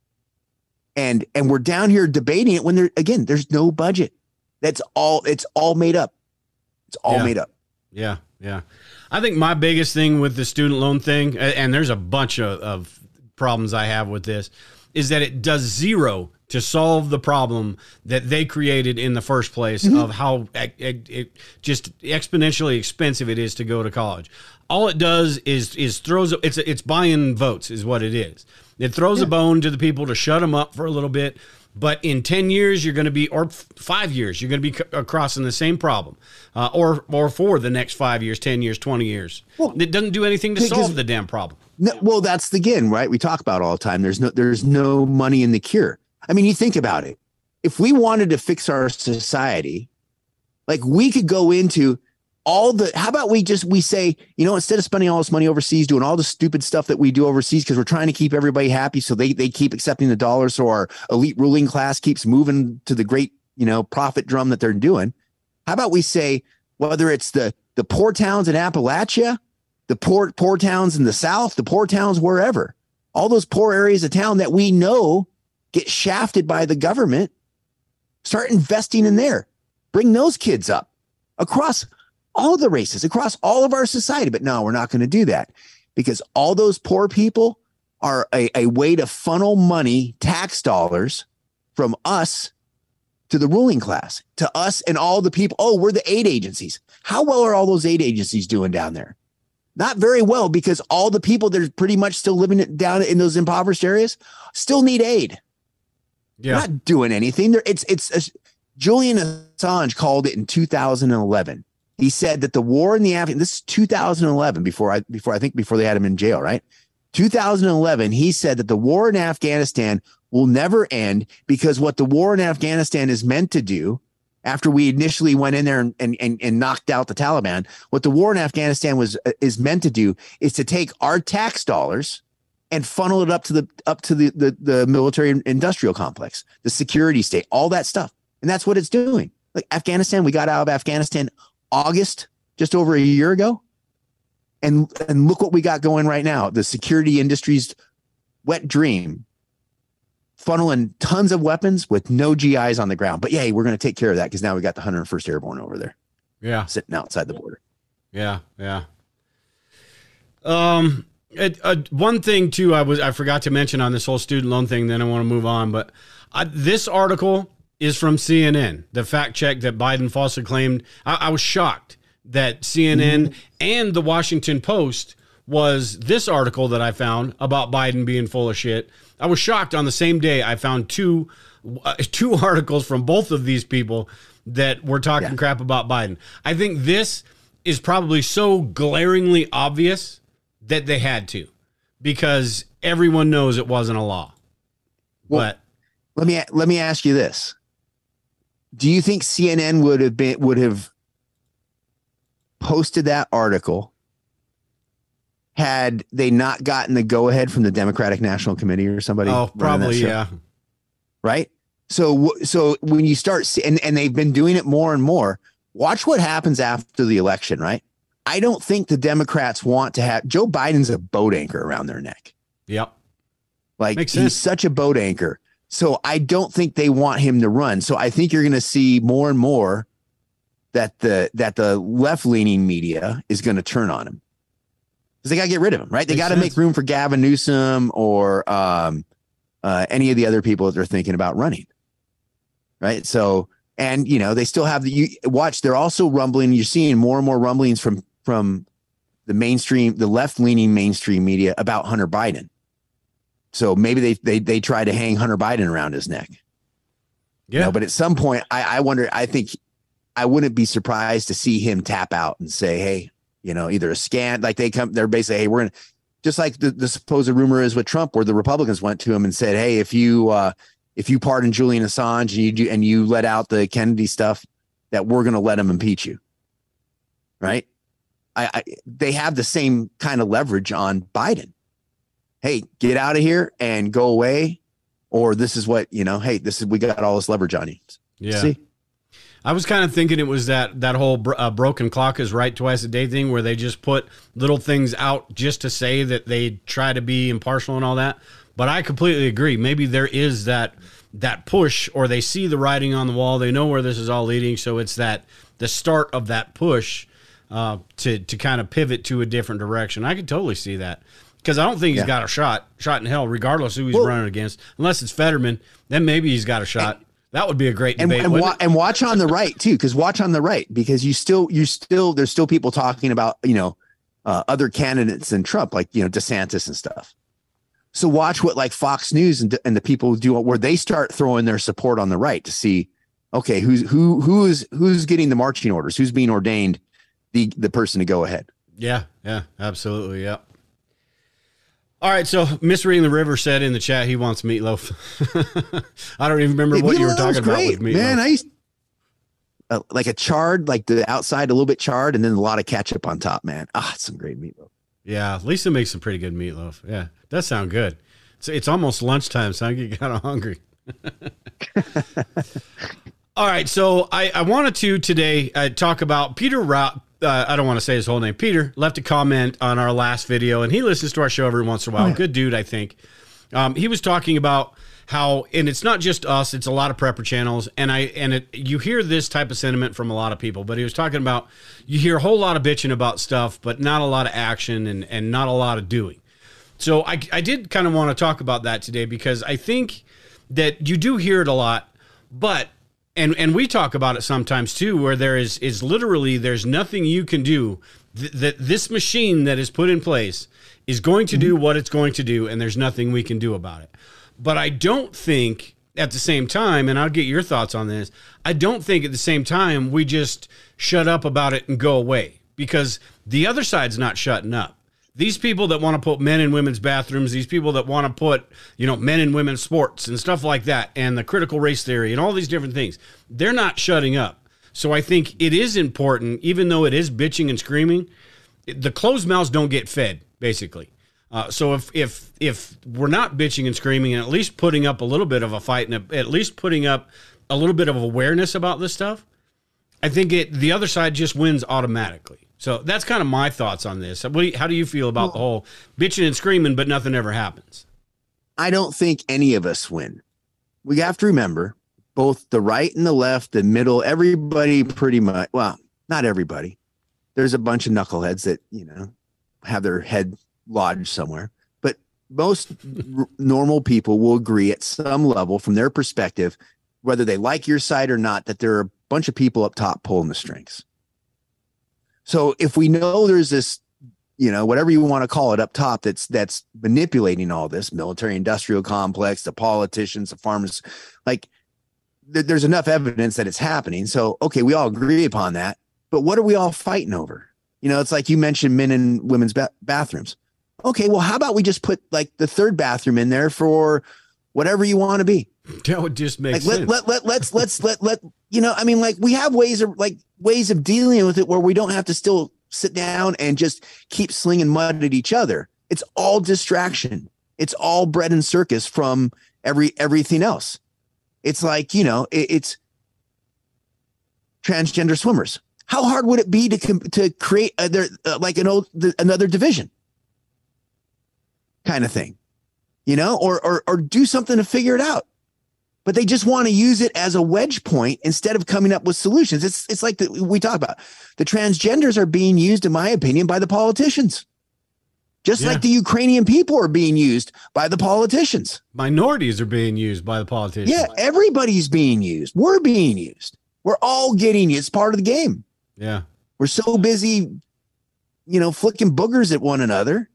And we're down here debating it when there's no budget. It's all made up. It's all made up. Yeah. Yeah. I think my biggest thing with the student loan thing, and there's a bunch of problems I have with this, is that it does zero to solve the problem that they created in the first place of how it just exponentially expensive it is to go to college. All it does is throws it's buying votes is what it is. It throws a bone to the people to shut them up for a little bit. But in 10 years, you're going to be, or 5 years, you're going to be crossing the same problem, or for the next 5 years, 10 years, 20 years. Well, it doesn't do anything to solve the damn problem. No, well, that's again, right? We talk about all the time. There's no money in the cure. I mean, you think about it. If we wanted to fix our society, like we could go into how about we say, instead of spending all this money overseas, doing all the stupid stuff that we do overseas, because we're trying to keep everybody happy. So they keep accepting the dollar. So our elite ruling class keeps moving to the great, profit drum that they're doing. How about we say, whether it's the poor towns in Appalachia, the poor towns in the South, the poor towns, wherever, all those poor areas of town that we know get shafted by the government, start investing in there, bring those kids up across all the races, across all of our society. But no, we're not going to do that, because all those poor people are a way to funnel money, tax dollars from us to the ruling class, to us and all the people. Oh, we're the aid agencies. How well are all those aid agencies doing down there? Not very well, because all the people that are pretty much still living down in those impoverished areas still need aid. Yeah. They're not doing anything. Julian Assange called it in 2011. He said that the war in the this is 2011, before they had him in jail, right? 2011, he said that the war in Afghanistan will never end, because what the war in Afghanistan is meant to do, after we initially went in there and knocked out the Taliban, what the war in Afghanistan is meant to do is to take our tax dollars and funnel it up to the military industrial complex, the security state, all that stuff. And that's what it's doing. Like Afghanistan, we got out of Afghanistan August, just over a year ago. And look what we got going right now. The security industry's wet dream, funneling tons of weapons with no GIs on the ground. But yeah, we're going to take care of that, because now we got the 101st Airborne over there. Yeah. Sitting outside the border. Yeah. Yeah. One thing too, I forgot to mention on this whole student loan thing, then I want to move on, but this article is from CNN, the fact check that Biden falsely claimed. I was shocked that CNN and the Washington Post was this article that I found about Biden being full of shit. I was shocked. On the same day, I found two articles from both of these people that were talking crap about Biden. I think this is probably so glaringly obvious that they had to, because everyone knows it wasn't a law. Well, but let me ask you this. Do you think CNN would have posted that article had they not gotten the go ahead from the Democratic National Committee or somebody? Oh, probably. Yeah. Right. So when you start and they've been doing it more and more, watch what happens after the election. Right. I don't think the Democrats want to have Joe Biden's a boat anchor around their neck. Yep. Like he's such a boat anchor. So I don't think they want him to run. So I think you're going to see more and more that the left leaning media is going to turn on him, because they got to get rid of him, right? They got to make room for Gavin Newsom or any of the other people that they're thinking about running. Right. So, and they still have they're also rumbling. You're seeing more and more rumblings from the left leaning mainstream media about Hunter Biden. So maybe they try to hang Hunter Biden around his neck. Yeah. But at some point, I wonder, I think I wouldn't be surprised to see him tap out and say, hey, either a scan, like they're basically, hey, we're going to, just like the supposed rumor is with Trump, where the Republicans went to him and said, hey, if you pardon Julian Assange and you let out the Kennedy stuff, that we're going to let him impeach you. Right. They have the same kind of leverage on Biden. Hey, get out of here and go away. Or this is what, hey, we got all this leverage on you. Yeah. See? I was kind of thinking it was that whole broken clock is right twice a day thing, where they just put little things out just to say that they try to be impartial and all that. But I completely agree. Maybe there is that push, or they see the writing on the wall. They know where this is all leading. So it's the start of that push to kind of pivot to a different direction. I could totally see that. Because I don't think he's got a shot in hell, regardless who he's running against. Unless it's Fetterman, then maybe he's got a shot. That would be a great debate. And watch on the right too, because there's still people talking about, other candidates than Trump, like, DeSantis and stuff. So watch what like Fox News and the people do, where they start throwing their support on the right to see, okay, who's getting the marching orders, who's being ordained the person to go ahead. Yeah, absolutely. Yeah. All right. So Misreading the River said in the chat, he wants meatloaf. I don't even remember what you were talking about with meatloaf. Man, I used like a charred, like the outside a little bit charred, and then a lot of ketchup on top, man. It's some great meatloaf. Yeah, Lisa makes some pretty good meatloaf. Yeah, does sound good. It's almost lunchtime, so I get kind of hungry. All right, so I wanted to today talk about Peter Rao. I don't want to say his whole name. Peter left a comment on our last video, and he listens to our show every once in a while. Good dude, I think. He was talking about how, and it's not just us, it's a lot of prepper channels, you hear this type of sentiment from a lot of people, but he was talking about, you hear a whole lot of bitching about stuff, but not a lot of action and not a lot of doing. So I did kind of want to talk about that today, because I think that you do hear it a lot, but, and we talk about it sometimes too, where there is literally, there's nothing you can do, that this machine that is put in place is going to do what it's going to do, and there's nothing we can do about it. But I don't think at the same time, and I'll get your thoughts on this, I don't think at the same time we just shut up about it and go away, because the other side's not shutting up. These people that want to put men in women's bathrooms, these people that want to put, men in women's sports and stuff like that, and the critical race theory and all these different things, they're not shutting up. So I think it is important, even though it is bitching and screaming, the closed mouths don't get fed, basically. So if we're not bitching and screaming and at least putting up a little bit of a fight and at least putting up a little bit of awareness about this stuff, I think the other side just wins automatically. So that's kind of my thoughts on this. How do you feel about the whole bitching and screaming, but nothing ever happens? I don't think any of us win. We have to remember both the right and the left, the middle, everybody pretty much, well, not everybody. There's a bunch of knuckleheads that, have their head lodged somewhere, but most normal people will agree at some level from their perspective, whether they like your side or not, that there are a bunch of people up top pulling the strings. So if we know there's this, whatever you want to call it up top, that's manipulating all this military industrial complex, the politicians, the farmers, like there's enough evidence that it's happening. So, okay, we all agree upon that, but what are we all fighting over? It's like you mentioned men and women's bathrooms. Okay, well, how about we just put like the third bathroom in there for whatever you want to be? That would just make sense. Let's we have ways of dealing with it where we don't have to still sit down and just keep slinging mud at each other. It's all distraction. It's all bread and circus from everything else. It's like, it's transgender swimmers. How hard would it be to create another division? Kind of thing, or do something to figure it out. But they just want to use it as a wedge point instead of coming up with solutions. It's like we talk about. The transgenders are being used, in my opinion, by the politicians. Just like the Ukrainian people are being used by the politicians. Minorities are being used by the politicians. Yeah, everybody's being used. We're being used. We're all getting used. It's part of the game. Yeah. We're so busy, flicking boogers at one another.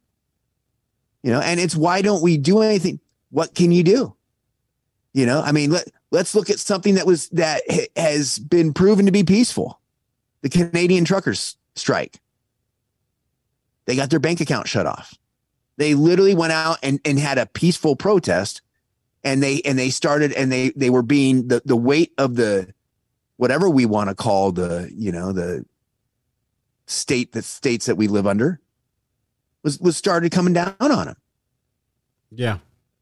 And it's, why don't we do anything? What can you do? Let's look at something that has been proven to be peaceful. The Canadian truckers strike. They got their bank account shut off. They literally went out and had a peaceful protest, and they started, and they were being the weight of the, whatever we want to call the states that we live under was started coming down on them. Yeah.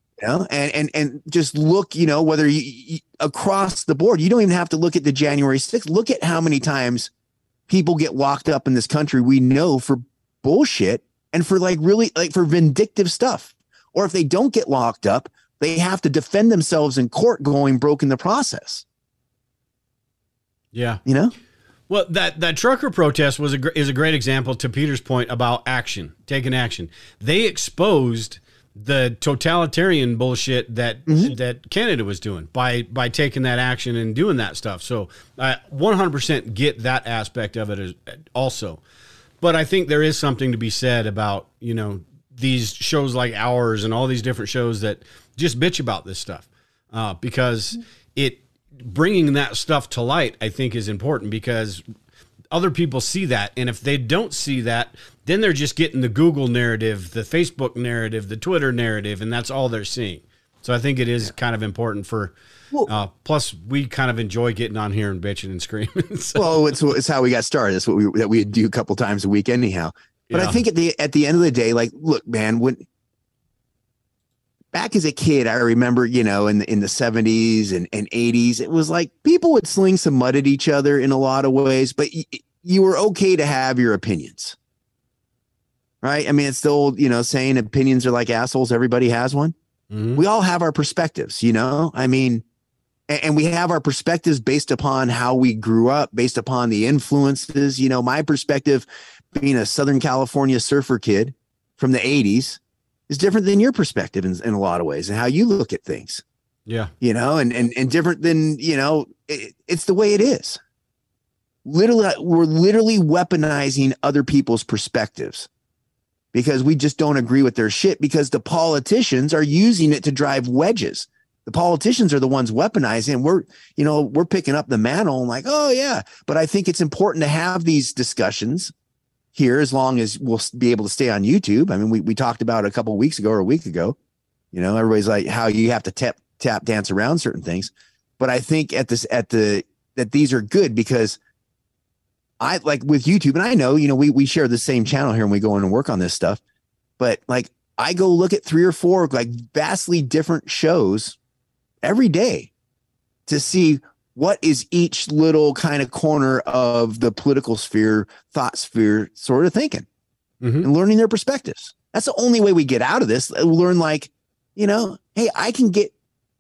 And just look, whether you across the board, you don't even have to look at the January 6th. Look at how many times people get locked up in this country. We know for bullshit and for for vindictive stuff. Or if they don't get locked up, they have to defend themselves in court going broke in the process. Yeah. Well, that trucker protest is a great example, to Peter's point about taking action. They exposed the totalitarian bullshit that Canada was doing by taking that action and doing that stuff. So I 100% get that aspect of it also. But I think there is something to be said about, these shows like ours and all these different shows that just bitch about this stuff, because bringing that stuff to light, I think, is important, because other people see that. And if they don't see that, then they're just getting the Google narrative, the Facebook narrative, the Twitter narrative, and that's all they're seeing. So I think it is kind of important for, plus we kind of enjoy getting on here and bitching and screaming. So. Well, it's how we got started. It's what we do a couple times a week anyhow. But I think at the end of the day, like, look, man, back as a kid, I remember, in the 70s and 80s, it was like people would sling some mud at each other in a lot of ways, but you were okay to have your opinions, right? I mean, it's the old, saying opinions are like assholes. Everybody has one. Mm-hmm. We all have our perspectives, I mean, and we have our perspectives based upon how we grew up, based upon the influences. My perspective, being a Southern California surfer kid from the 80s, is different than your perspective in a lot of ways, and how you look at things. Yeah. And different than, it's the way it is. Literally, we're literally weaponizing other people's perspectives because we just don't agree with their shit, because the politicians are using it to drive wedges. The politicians are the ones weaponizing, and we're picking up the mantle and like, oh yeah. But I think it's important to have these discussions here, as long as we'll be able to stay on YouTube. I mean, we talked about a couple of weeks ago or a week ago, everybody's like how you have to tap dance around certain things. But I think that these are good, because I like with YouTube, and I know, we share the same channel here and we go in and work on this stuff, but like I go look at 3 or 4 like vastly different shows every day to see what is each little kind of corner of the political sphere, thought sphere sort of thinking, and learning their perspectives. That's the only way we get out of this. We learn like, hey, I can get,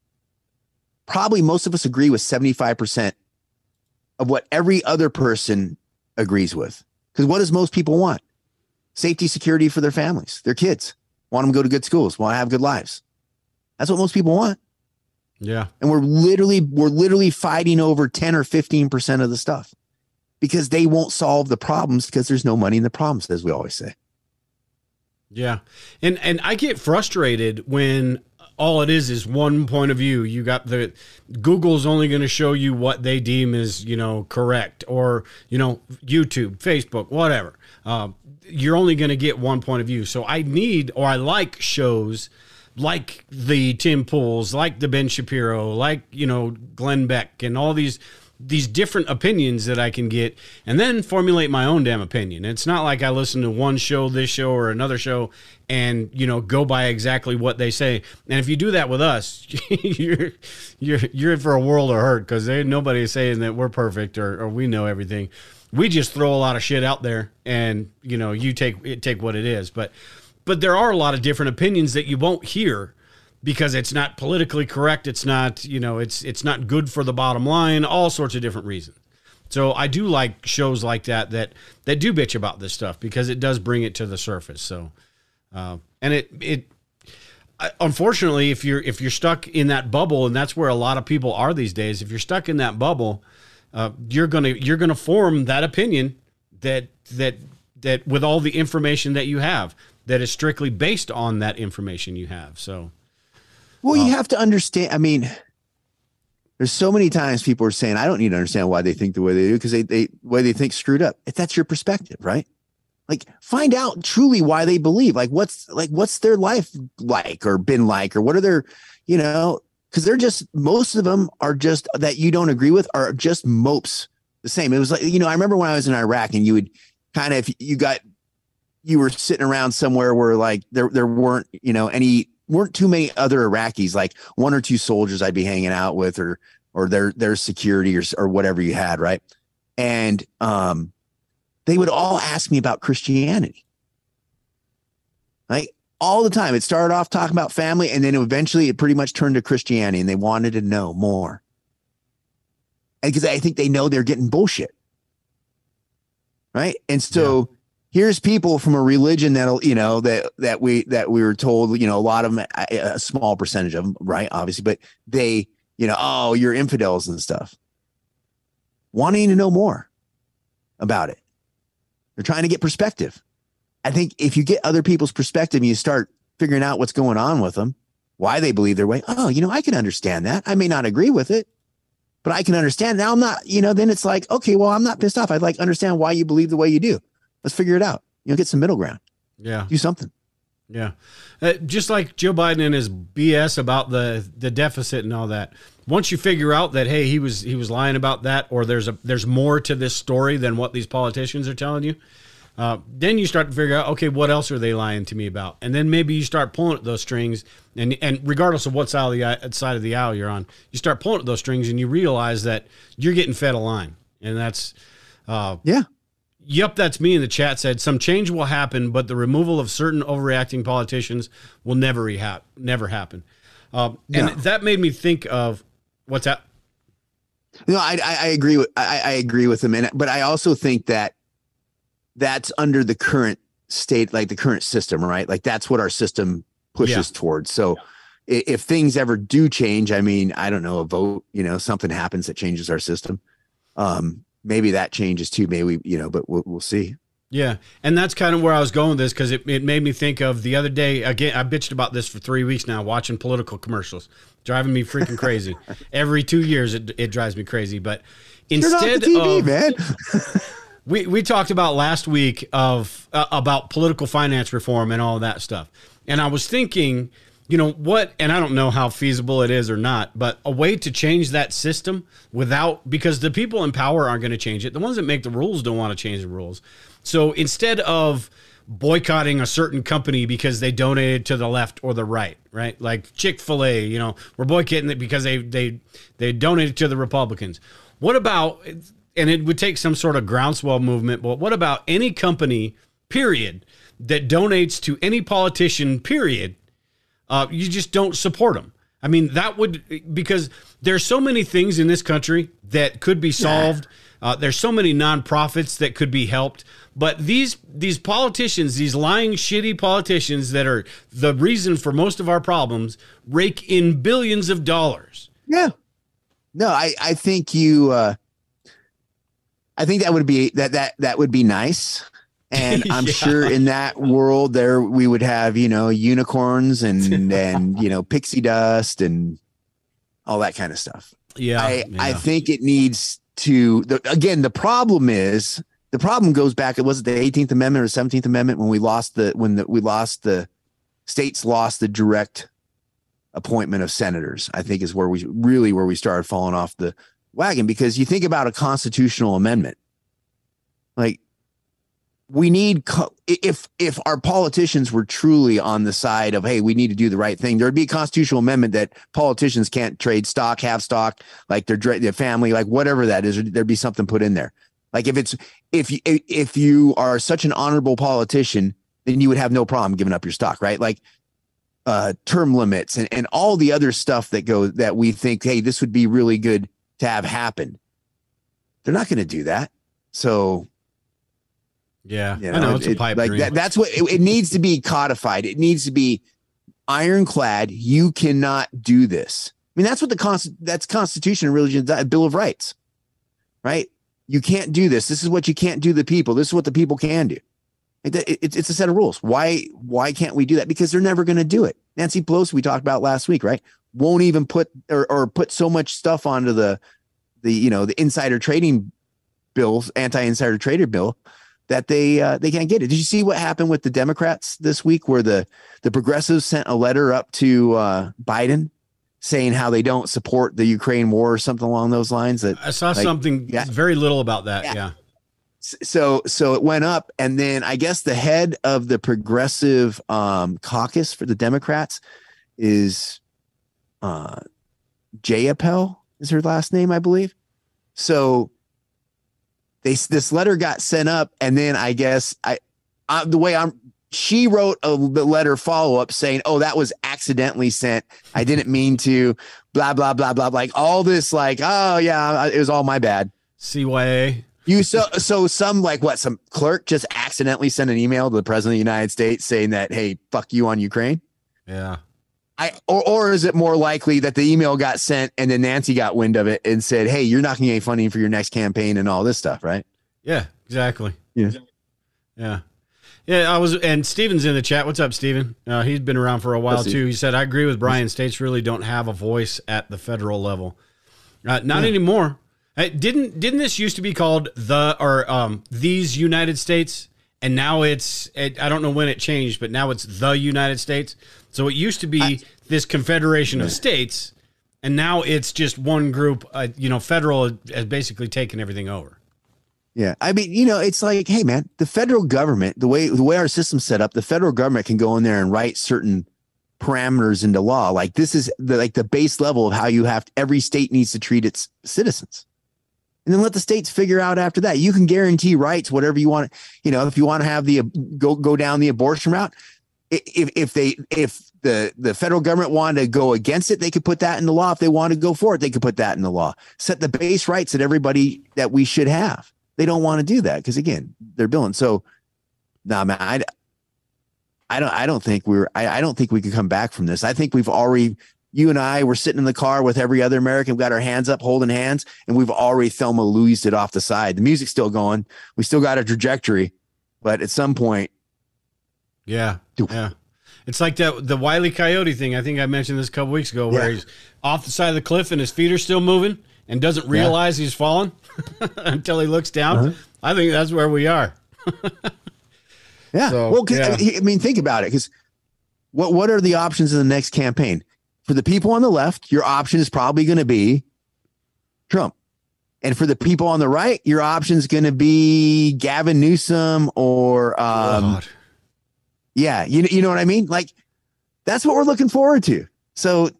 probably most of us agree with 75% of what every other person agrees with. Because what does most people want? Safety, security for their families, their kids, want them to go to good schools, want to have good lives. That's what most people want. Yeah. And we're literally fighting over 10 or 15% of the stuff, because they won't solve the problems, because there's no money in the problems, as we always say. Yeah. And I get frustrated when all it is one point of view. You got Google's only going to show you what they deem is, correct, or, YouTube, Facebook, whatever. You're only going to get one point of view. So I like shows like the Tim Pools, like the Ben Shapiro, like, Glenn Beck, and all these different opinions that I can get, and then formulate my own damn opinion. It's not like I listen to one show, this show, or another show, and, go by exactly what they say. And if you do that with us, you're in for a world of hurt, because nobody is saying that we're perfect or we know everything. We just throw a lot of shit out there, and, you take what it is. But there are a lot of different opinions that you won't hear, because it's not politically correct. It's not, it's not good for the bottom line, all sorts of different reasons. So I do like shows like that do bitch about this stuff, because it does bring it to the surface. So, and unfortunately, if you're stuck in that bubble, and that's where a lot of people are these days, if you're stuck in that bubble, you're gonna form that opinion that with all the information that you have, that is strictly based on that information you have. So, well, you have to understand. I mean, there's so many times people are saying, I don't need to understand why they think the way they do, because the way they think screwed up. If that's your perspective, right? Like, find out truly why they believe. What's their life like, or been like, or what are their, because they're just, most of them are just, that you don't agree with, are just mopes the same. It was like, I remember when I was in Iraq, and you would kind of, you were sitting around somewhere where like there weren't, weren't too many other Iraqis, like 1 or 2 soldiers I'd be hanging out with, or their security or whatever you had. Right. And, they would all ask me about Christianity. Like all the time. It started off talking about family, and then eventually it pretty much turned to Christianity, and they wanted to know more. And because I think they know they're getting bullshit. right? And so here's people from a religion that'll, you know, that we were told, you know, a lot of them, a small percentage of them, right? Obviously, but they, you know, oh, you're infidels and stuff, wanting to know more about it. They're trying to get perspective. I think if you get other people's perspective and you start figuring out what's going on with them, why they believe their way. Oh, you know, I can understand that. I may not agree with it, but I can understand. Now I'm not, you know, then it's like, okay, well, I'm not pissed off. I'd like understand why you believe the way you do. Let's figure it out. You know, get some middle ground. Yeah. Do something. Yeah. Just like Joe Biden and his BS about the deficit and all that. Once you figure out that, hey, he was lying about that, or there's more to this story than what these politicians are telling you, then you start to figure out, okay, what else are they lying to me about? And then maybe you start pulling at those strings, and regardless of what side of the aisle you're on, you start pulling at those strings, and you realize that you're getting fed a line. And that's Yep, that's me in the chat said, some change will happen, but the removal of certain overreacting politicians will never happen. And that made me think of what's that? No, I agree with I agree with him, but I also think that that's under the current state, like the current system, right? Like that's what our system pushes towards. So if things ever do change, I mean, I don't know, a vote, you know, something happens that changes our system. Maybe that changes too. Maybe, you know, but we'll see. Yeah. And that's kind of where I was going with this, because it made me think of the other day. Again, I bitched about this for 3 weeks now, watching political commercials, driving me freaking crazy. Every 2 years, it drives me crazy. But instead TV, man. we talked about last week about political finance reform and all that stuff. And I was thinking, you know what, and I don't know how feasible it is or not, but a way to change that system because the people in power aren't going to change it. The ones that make the rules don't want to change the rules. So instead of boycotting a certain company because they donated to the left or the right, Like Chick-fil-A, you know, we're boycotting it because they donated to the Republicans. What about, and it would take some sort of groundswell movement, but what about any company, period, that donates to any politician, period, you just don't support them? I mean, that would, because there's so many things in this country that could be solved. There's so many nonprofits that could be helped. But these politicians, these lying, shitty politicians that are the reason for most of our problems, rake in billions of dollars. Yeah. No, I think I think that would be that would be nice. And I'm sure in that world there we would have, you know, unicorns and you know, pixie dust and all that kind of stuff. Yeah. I think it needs to, again, the problem goes back. It was the 18th Amendment or 17th Amendment when the states lost the direct appointment of senators, I think is where we started falling off the wagon. Because you think about a constitutional amendment, like, we need, if our politicians were truly on the side of, hey, we need to do the right thing, there'd be a constitutional amendment that politicians can't trade stock, have stock, like their family, like whatever that is, there'd be something put in there. Like if you are such an honorable politician, then you would have no problem giving up your stock, right? Like term limits and all the other stuff that we think, hey, this would be really good to have happen. They're not going to do that. So yeah, you know, I know it's a pipe like dream. that's what it needs to be codified. It needs to be ironclad. You cannot do this. I mean, that's what that's Constitution and Religion, Bill of Rights, right? You can't do this. This is what you can't do to the people. This is what the people can do. It's a set of rules. Why can't we do that? Because they're never going to do it. Nancy Pelosi, we talked about last week, right? Won't even put or put so much stuff onto the insider trading bills, anti-insider trader bill, that they can't get it. Did you see what happened with the Democrats this week, where the progressives sent a letter up to Biden saying how they don't support the Ukraine war or something along those lines? That I saw something very little about that. Yeah. So it went up, and then I guess the head of the progressive caucus for the Democrats is Jayapal is her last name, I believe. So this letter got sent up, and then I guess she wrote the letter follow up saying, "Oh, that was accidentally sent. I didn't mean to." Blah blah blah blah. Like all this, like, oh yeah, it was all my bad. CYA. So some some clerk just accidentally sent an email to the president of the United States saying that, hey, fuck you on Ukraine. Yeah. Or is it more likely that the email got sent and then Nancy got wind of it and said, hey, you're not going to get any funding for your next campaign and all this stuff, right? Yeah, exactly. Yeah. Yeah. Yeah, and Steven's in the chat. What's up, Steven? He's been around for a while too. He said, I agree with Brian. States really don't have a voice at the federal level. Not anymore. Didn't this used to be called these United States? And now I don't know when it changed, but now it's the United States. So it used to be this confederation of states, and now it's just one group. Federal has basically taken everything over. Yeah. I mean, it's like, hey, man, the federal government, the way our system's set up, the federal government can go in there and write certain parameters into law. Like this is the base level of how every state needs to treat its citizens. And then let the states figure out after that. You can guarantee rights, whatever you want. If you want to have go down the abortion route, if the federal government wanted to go against it, they could put that in the law. If they want to go for it, they could put that in the law. Set the base rights that we should have. They don't want to do that because again, they're billing. So, man, I don't think we can come back from this. I think we've already. You and I were sitting in the car with every other American. We've got our hands up, holding hands, and we've already Thelma Louised it off the side. The music's still going. We still got a trajectory, but at some point. Yeah. It's like the Wile E. Coyote thing. I think I mentioned this a couple weeks ago where he's off the side of the cliff and his feet are still moving and doesn't realize he's fallen until he looks down. Uh-huh. I think that's where we are. Yeah. So, I mean, think about it. Because what are the options in the next campaign? For the people on the left, your option is probably going to be Trump. And for the people on the right, your option is going to be Gavin Newsom or, you know what I mean? Like, that's what we're looking forward to. So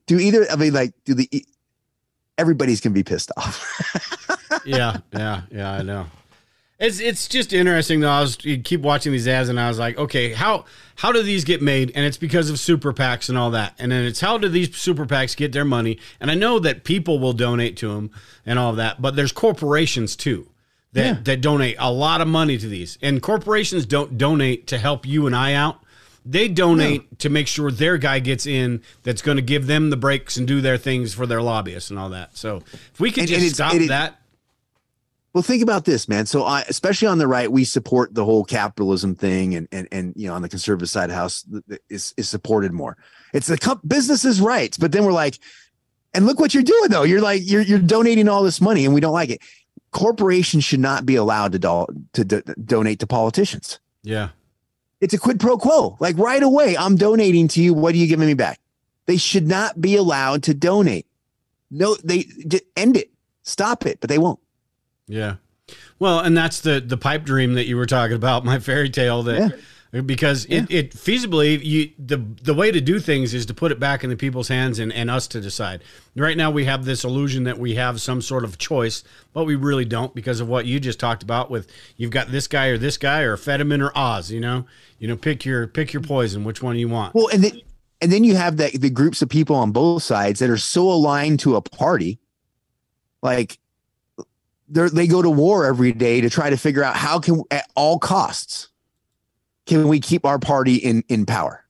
everybody's going to be pissed off. Yeah, I know. It's just interesting though. You keep watching these ads and I was like, okay, how do these get made? And it's because of super PACs and all that. And then it's how do these super PACs get their money? And I know that people will donate to them and all of that, but there's corporations too that donate a lot of money to these. And corporations don't donate to help you and I out. They donate to make sure their guy gets in that's going to give them the breaks and do their things for their lobbyists and all that. So if we could stop that. Well, think about this, man. So especially on the right, we support the whole capitalism thing and on the conservative side of the house is supported more. It's the business's rights. But then we're like, and look what you're doing, though. You're like, you're donating all this money and we don't like it. Corporations should not be allowed to donate to politicians. Yeah. It's a quid pro quo. Like right away, I'm donating to you. What are you giving me back? They should not be allowed to donate. No, they end it. Stop it. But they won't. Yeah. Well, and that's the pipe dream that you were talking about, my fairy tale because it feasibly the way to do things is to put it back in the people's hands and us to decide. Right now we have this illusion that we have some sort of choice, but we really don't because of what you just talked about with you've got this guy or Fetterman or Oz, pick your poison, which one you want. Well, and then you have the groups of people on both sides that are so aligned to a party, like they go to war every day to try to figure out how can, at all costs, can we keep our party in power?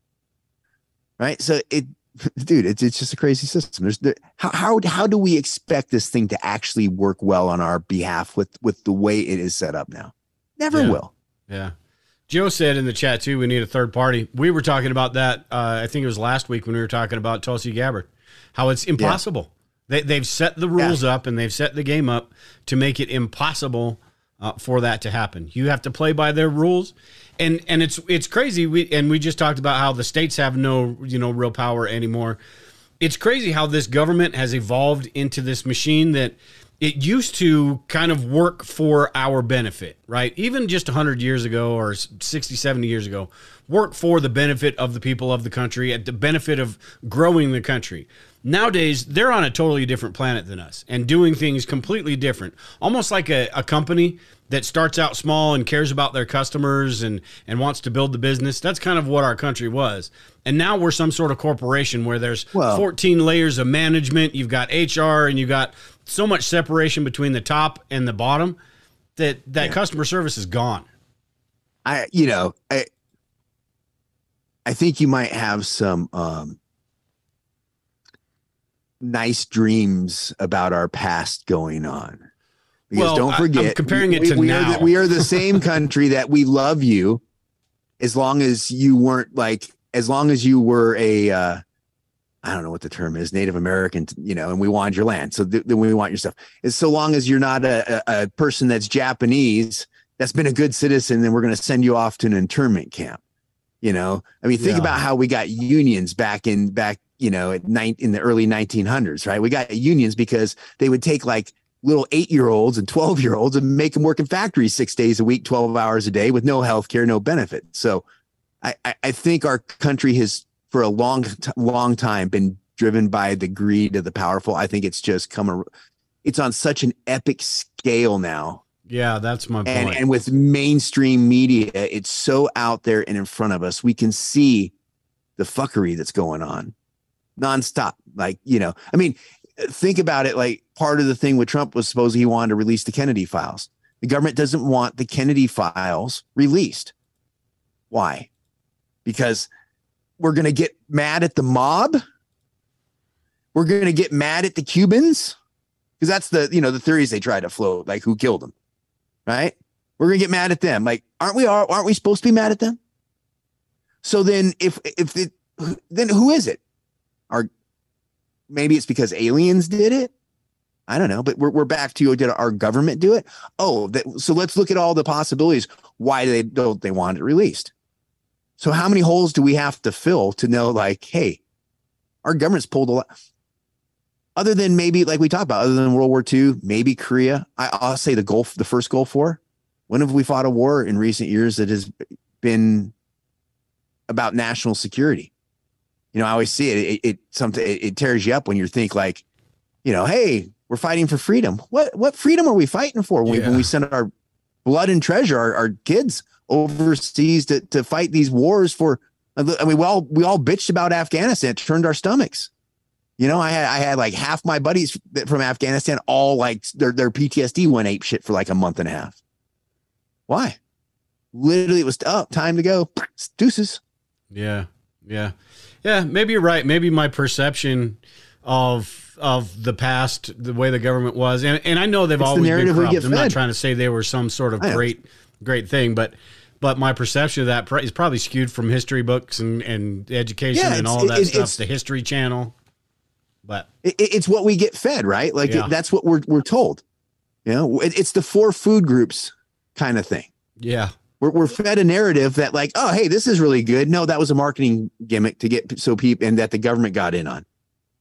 Right. So it's just a crazy system. How do we expect this thing to actually work well on our behalf with the way it is set up now? Never will. Yeah. Joe said in the chat too, we need a third party. We were talking about that. I think it was last week when we were talking about Tulsi Gabbard, how it's impossible. Yeah. They've set the rules up and they've set the game up to make it impossible for that to happen. You have to play by their rules, and it's crazy. We just talked about how the states have no real power anymore. It's crazy how this government has evolved into this machine that it used to kind of work for our benefit, right? Even just 100 years ago or 60, 70 years ago, work for the benefit of the people of the country, at the benefit of growing the country. Nowadays, they're on a totally different planet than us and doing things completely different. Almost like a company that starts out small and cares about their customers and wants to build the business. That's kind of what our country was. And now we're some sort of corporation where there's 14 layers of management. You've got HR and you've got so much separation between the top and the bottom. that customer service is gone. I think you might have some nice dreams about our past going on. Because don't forget, I'm comparing it to now. We are the same country that we love you as long as you weren't as long as you were a, I don't know what the term is, Native American, and we wanted your land. So then we want your stuff. It's so long as you're not a person that's Japanese, that's been a good citizen, then we're going to send you off to an internment camp. Think about how we got unions back in the early 1900s, right? We got unions because they would take little 8-year-olds and 12-year-olds and make them work in factories 6 days a week, 12 hours a day with no health care, no benefit. So I think our country has for a long time been driven by the greed of the powerful. I think it's just it's on such an epic scale now. Yeah, that's my point. And with mainstream media, it's so out there and in front of us. We can see the fuckery that's going on nonstop. Think about it. Part of the thing with Trump was supposedly he wanted to release the Kennedy files. The government doesn't want the Kennedy files released. Why? Because we're going to get mad at the mob. We're going to get mad at the Cubans. Because that's the theories they try to float, who killed them. Right? We're going to get mad at them. Aren't we supposed to be mad at them? So then then who is it? Maybe it's because aliens did it. I don't know, but we're back to, did our government do it? So let's look at all the possibilities. Why don't they want it released? So how many holes do we have to fill to know, hey, our government's pulled a lot. Other than maybe, we talked about, other than World War II, maybe Korea. I'll say the first Gulf War. When have we fought a war in recent years that has been about national security? I always see it. It tears you up when you think hey, we're fighting for freedom. What freedom are we fighting for when we send our blood and treasure, our kids overseas to fight these wars for? We all bitched about Afghanistan. It turned our stomachs. I had half my buddies from Afghanistan, all their PTSD went ape shit for a month and a half. Why? Literally, it was time to go. Deuces. Yeah. Maybe you're right. Maybe my perception of the past, the way the government was, and I know they've always been corrupt. I'm not trying to say they were some sort of great thing, but my perception of that is probably skewed from history books and education and all that stuff. The History Channel. But it's what we get fed, right? That's what we're told. It's the 4 food groups kind of thing. Yeah. We're fed a narrative that oh, hey, this is really good. No, that was a marketing gimmick to get people, and that the government got in on.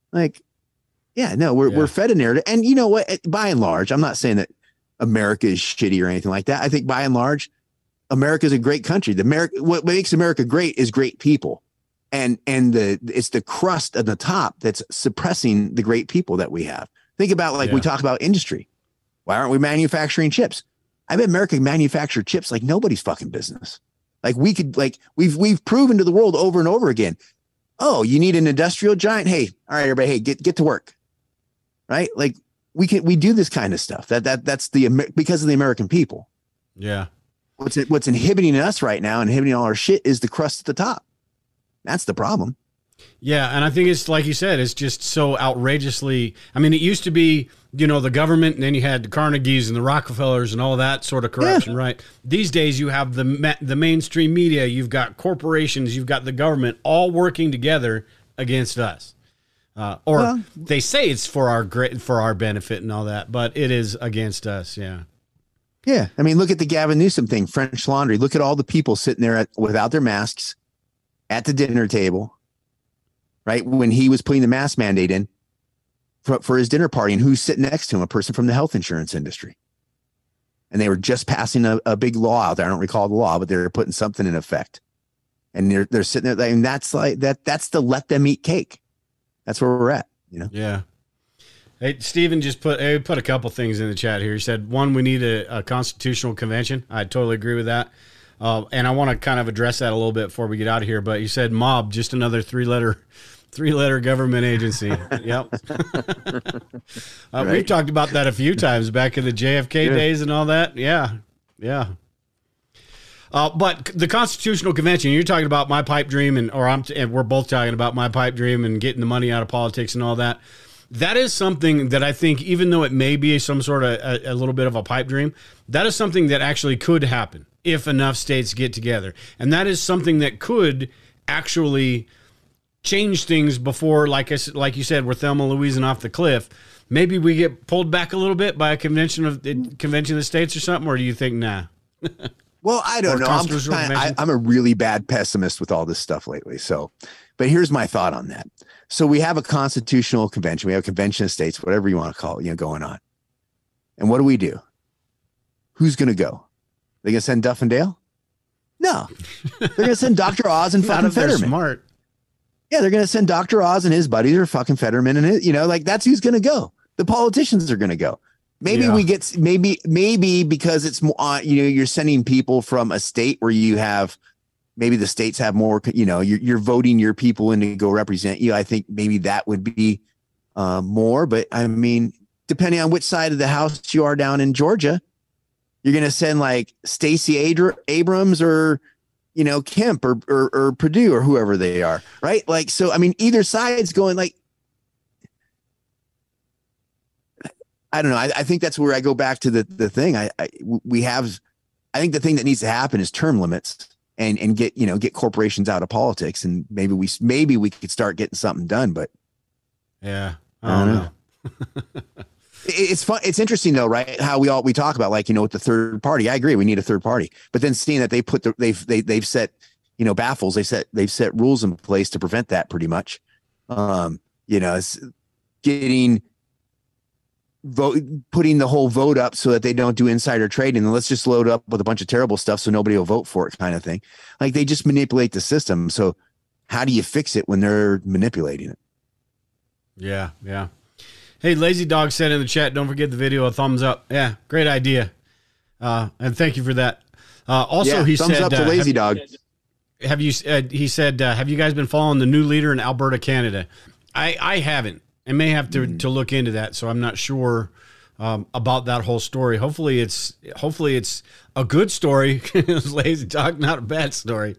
We're fed a narrative. And you know what? By and large, I'm not saying that America is shitty or anything like that. I think by and large, America is a great country. What makes America great is great people. And it's the crust at the top that's suppressing the great people that we have. Think about we talk about industry. Why aren't we manufacturing chips? I bet America can manufacture chips like nobody's fucking business. We could we've proven to the world over and over again. Oh, you need an industrial giant? Hey, all right, everybody, hey, get to work. Right? We do this kind of stuff. That's because of the American people. Yeah. What's inhibiting us right now, inhibiting all our shit, is the crust at the top. That's the problem. Yeah, and I think it's like you said, it's just so outrageously. It used to be, the government, and then you had the Carnegies and the Rockefellers and all that sort of corruption, right? These days you have the mainstream media, you've got corporations, you've got the government all working together against us. They say it's for our benefit and all that, but it is against us. Yeah. Yeah. Look at the Gavin Newsom thing, French Laundry. Look at all the people sitting there without their masks at the dinner table, right? When he was putting the mask mandate in for his dinner party, and who's sitting next to him? A person from the health insurance industry. And they were just passing a big law out there. I don't recall the law, but they were putting something in effect. And they're sitting there, and that's that's the let them eat cake. That's where we're at, Yeah. Hey, Stephen just put a couple things in the chat here. He said, one, we need a constitutional convention. I totally agree with that. And I want to kind of address that a little bit before we get out of here. But you said mob, just another three-letter 3-letter government agency. Yep. Right. We've talked about that a few times back in the JFK days and all that. Yeah. Yeah. But the Constitutional Convention, you're talking about my pipe dream, and we're both talking about my pipe dream and getting the money out of politics and all that. That is something that I think, even though it may be some sort of a little bit of a pipe dream, that is something that actually could happen if enough states get together. And that is something that could actually change things before, like you said, we're Thelma and Louise and off the cliff. Maybe we get pulled back a little bit by a convention of the states or something, or do you think, nah? Well, I don't know. I'm a really bad pessimist with all this stuff lately. So, but here's my thought on that. So we have a constitutional convention. We have a convention of states, whatever you want to call it, going on. And what do? Who's going to go? They going to send Duff and Dale? No, they're going to send Dr. Oz and fucking Fetterman. Smart. Yeah, they're going to send Dr. Oz and his buddies, or fucking Fetterman, and that's who's going to go. The politicians are going to go. Maybe we get maybe because it's more, you're sending people from a state where you have, maybe the states have more, you're voting your people in to go represent you. I think maybe that would be more, but I mean, depending on which side of the house you are down in Georgia, you're going to send like Stacey Abrams or, Kemp or Purdue or whoever they are. Right. Like, so, I mean, either side's going like, I don't know. I think that's where I go back to the thing. I think the thing that needs to happen is term limits and get corporations out of politics, and maybe we could start getting something done. But yeah, I don't know. It's fun. It's interesting though, right? How we talk about with the third party. I agree. We need a third party, but then seeing that they've set baffles. They've set rules in place to prevent that pretty much. It's getting. Putting the whole vote up so that they don't do insider trading, and let's just load up with a bunch of terrible stuff so nobody will vote for it, kind of thing. Like, they just manipulate the system. So how do you fix it when they're manipulating it? Yeah. Hey, Lazy Dog said in the chat, don't forget the video, a thumbs up. Yeah, great idea. And thank you for that. He thumbs said, up to Lazy Dog. He said, have you guys been following the new leader in Alberta, Canada? I haven't. I may have to look into that, so I'm not sure about that whole story. Hopefully it's a good story. Lazy Dog, not a bad story.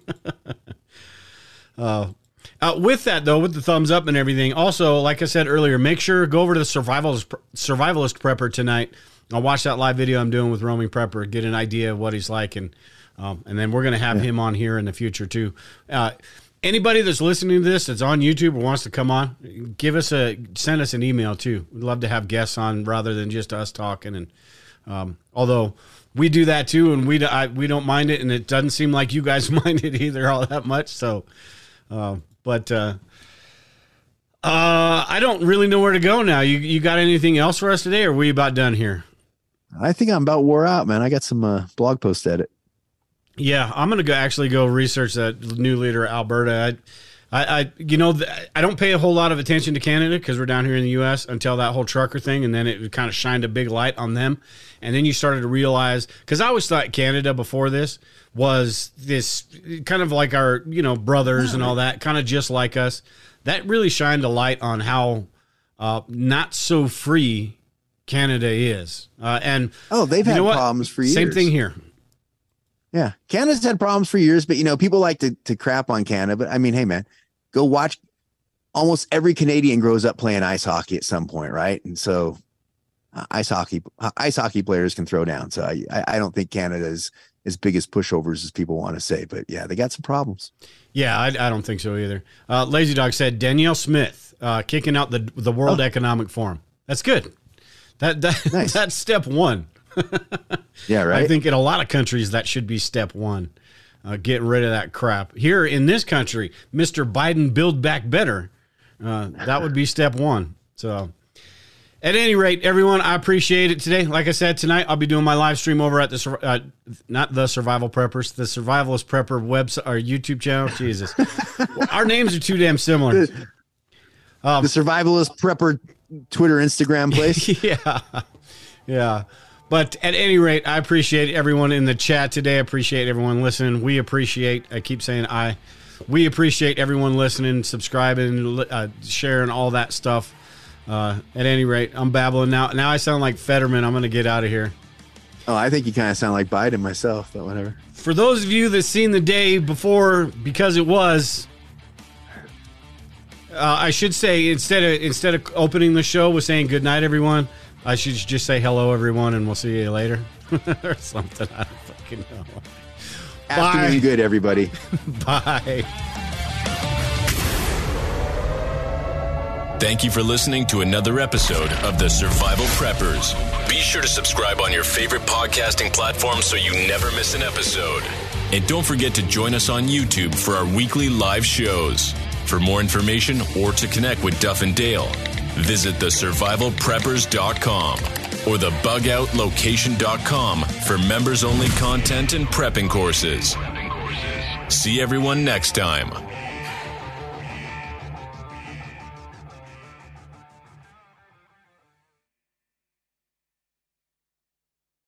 With that though, with the thumbs up and everything, also, like I said earlier, make sure go over to the Survivalist Prepper tonight. I'll watch that live video I'm doing with Roaming Prepper, get an idea of what he's like, and then we're going to have him on here in the future too. Anybody that's listening to this that's on YouTube or wants to come on, send us an email too. We'd love to have guests on rather than just us talking. And although we do that too, and we don't mind it, and it doesn't seem like you guys mind it either all that much. So, I don't really know where to go now. You got anything else for us today, or are we about done here? I think I'm about wore out, man. I got some blog posts to edit. Yeah, I'm going to go research that new leader of Alberta. I don't pay a whole lot of attention to Canada because we're down here in the U.S. until that whole trucker thing, and then it kind of shined a big light on them. And then you started to realize, because I always thought Canada before this was this kind of like our, brothers and all that, kind of just like us. That really shined a light on how not so free Canada is. They've had problems for years. Same thing here. Yeah. Canada's had problems for years, but people like to crap on Canada. But I mean, hey man, go watch. Almost every Canadian grows up playing ice hockey at some point. Right. And so ice hockey players can throw down. So I don't think Canada is as big as pushovers as people want to say, but yeah, they got some problems. Yeah. I don't think so either. Lazy Dog said Danielle Smith, kicking out the World Economic Forum. That's good. Nice. That's step one. Yeah, right. I think in a lot of countries that should be step one, getting rid of that crap. Here in this country, Mr. Biden, build back better. That would be step one. So at any rate, everyone, I appreciate it today. Like I said, tonight I'll be doing my live stream over at not the Survival Preppers, the Survivalist Prepper website or YouTube channel. Jesus, our names are too damn similar. The Survivalist Prepper Twitter, Instagram place. Yeah. But at any rate, I appreciate everyone in the chat today. I appreciate everyone listening. We appreciate, I keep saying we appreciate everyone listening, subscribing, sharing, all that stuff. At any rate, I'm babbling now. Now I sound like Fetterman. I'm going to get out of here. Oh, I think you kind of sound like Biden myself, but whatever. For those of you that seen the day before, because it was, I should say instead of opening the show with saying good night, everyone, I should just say hello, everyone, and we'll see you later or something. I don't fucking know. Afternoon Bye. good, everybody. Bye. Thank you for listening to another episode of The Survival Preppers. Be sure to subscribe on your favorite podcasting platform so you never miss an episode. And don't forget to join us on YouTube for our weekly live shows. For more information or to connect with Duff and Dale, visit thesurvivalpreppers.com or thebugOutlocation.com for members-only content and prepping courses. See everyone next time.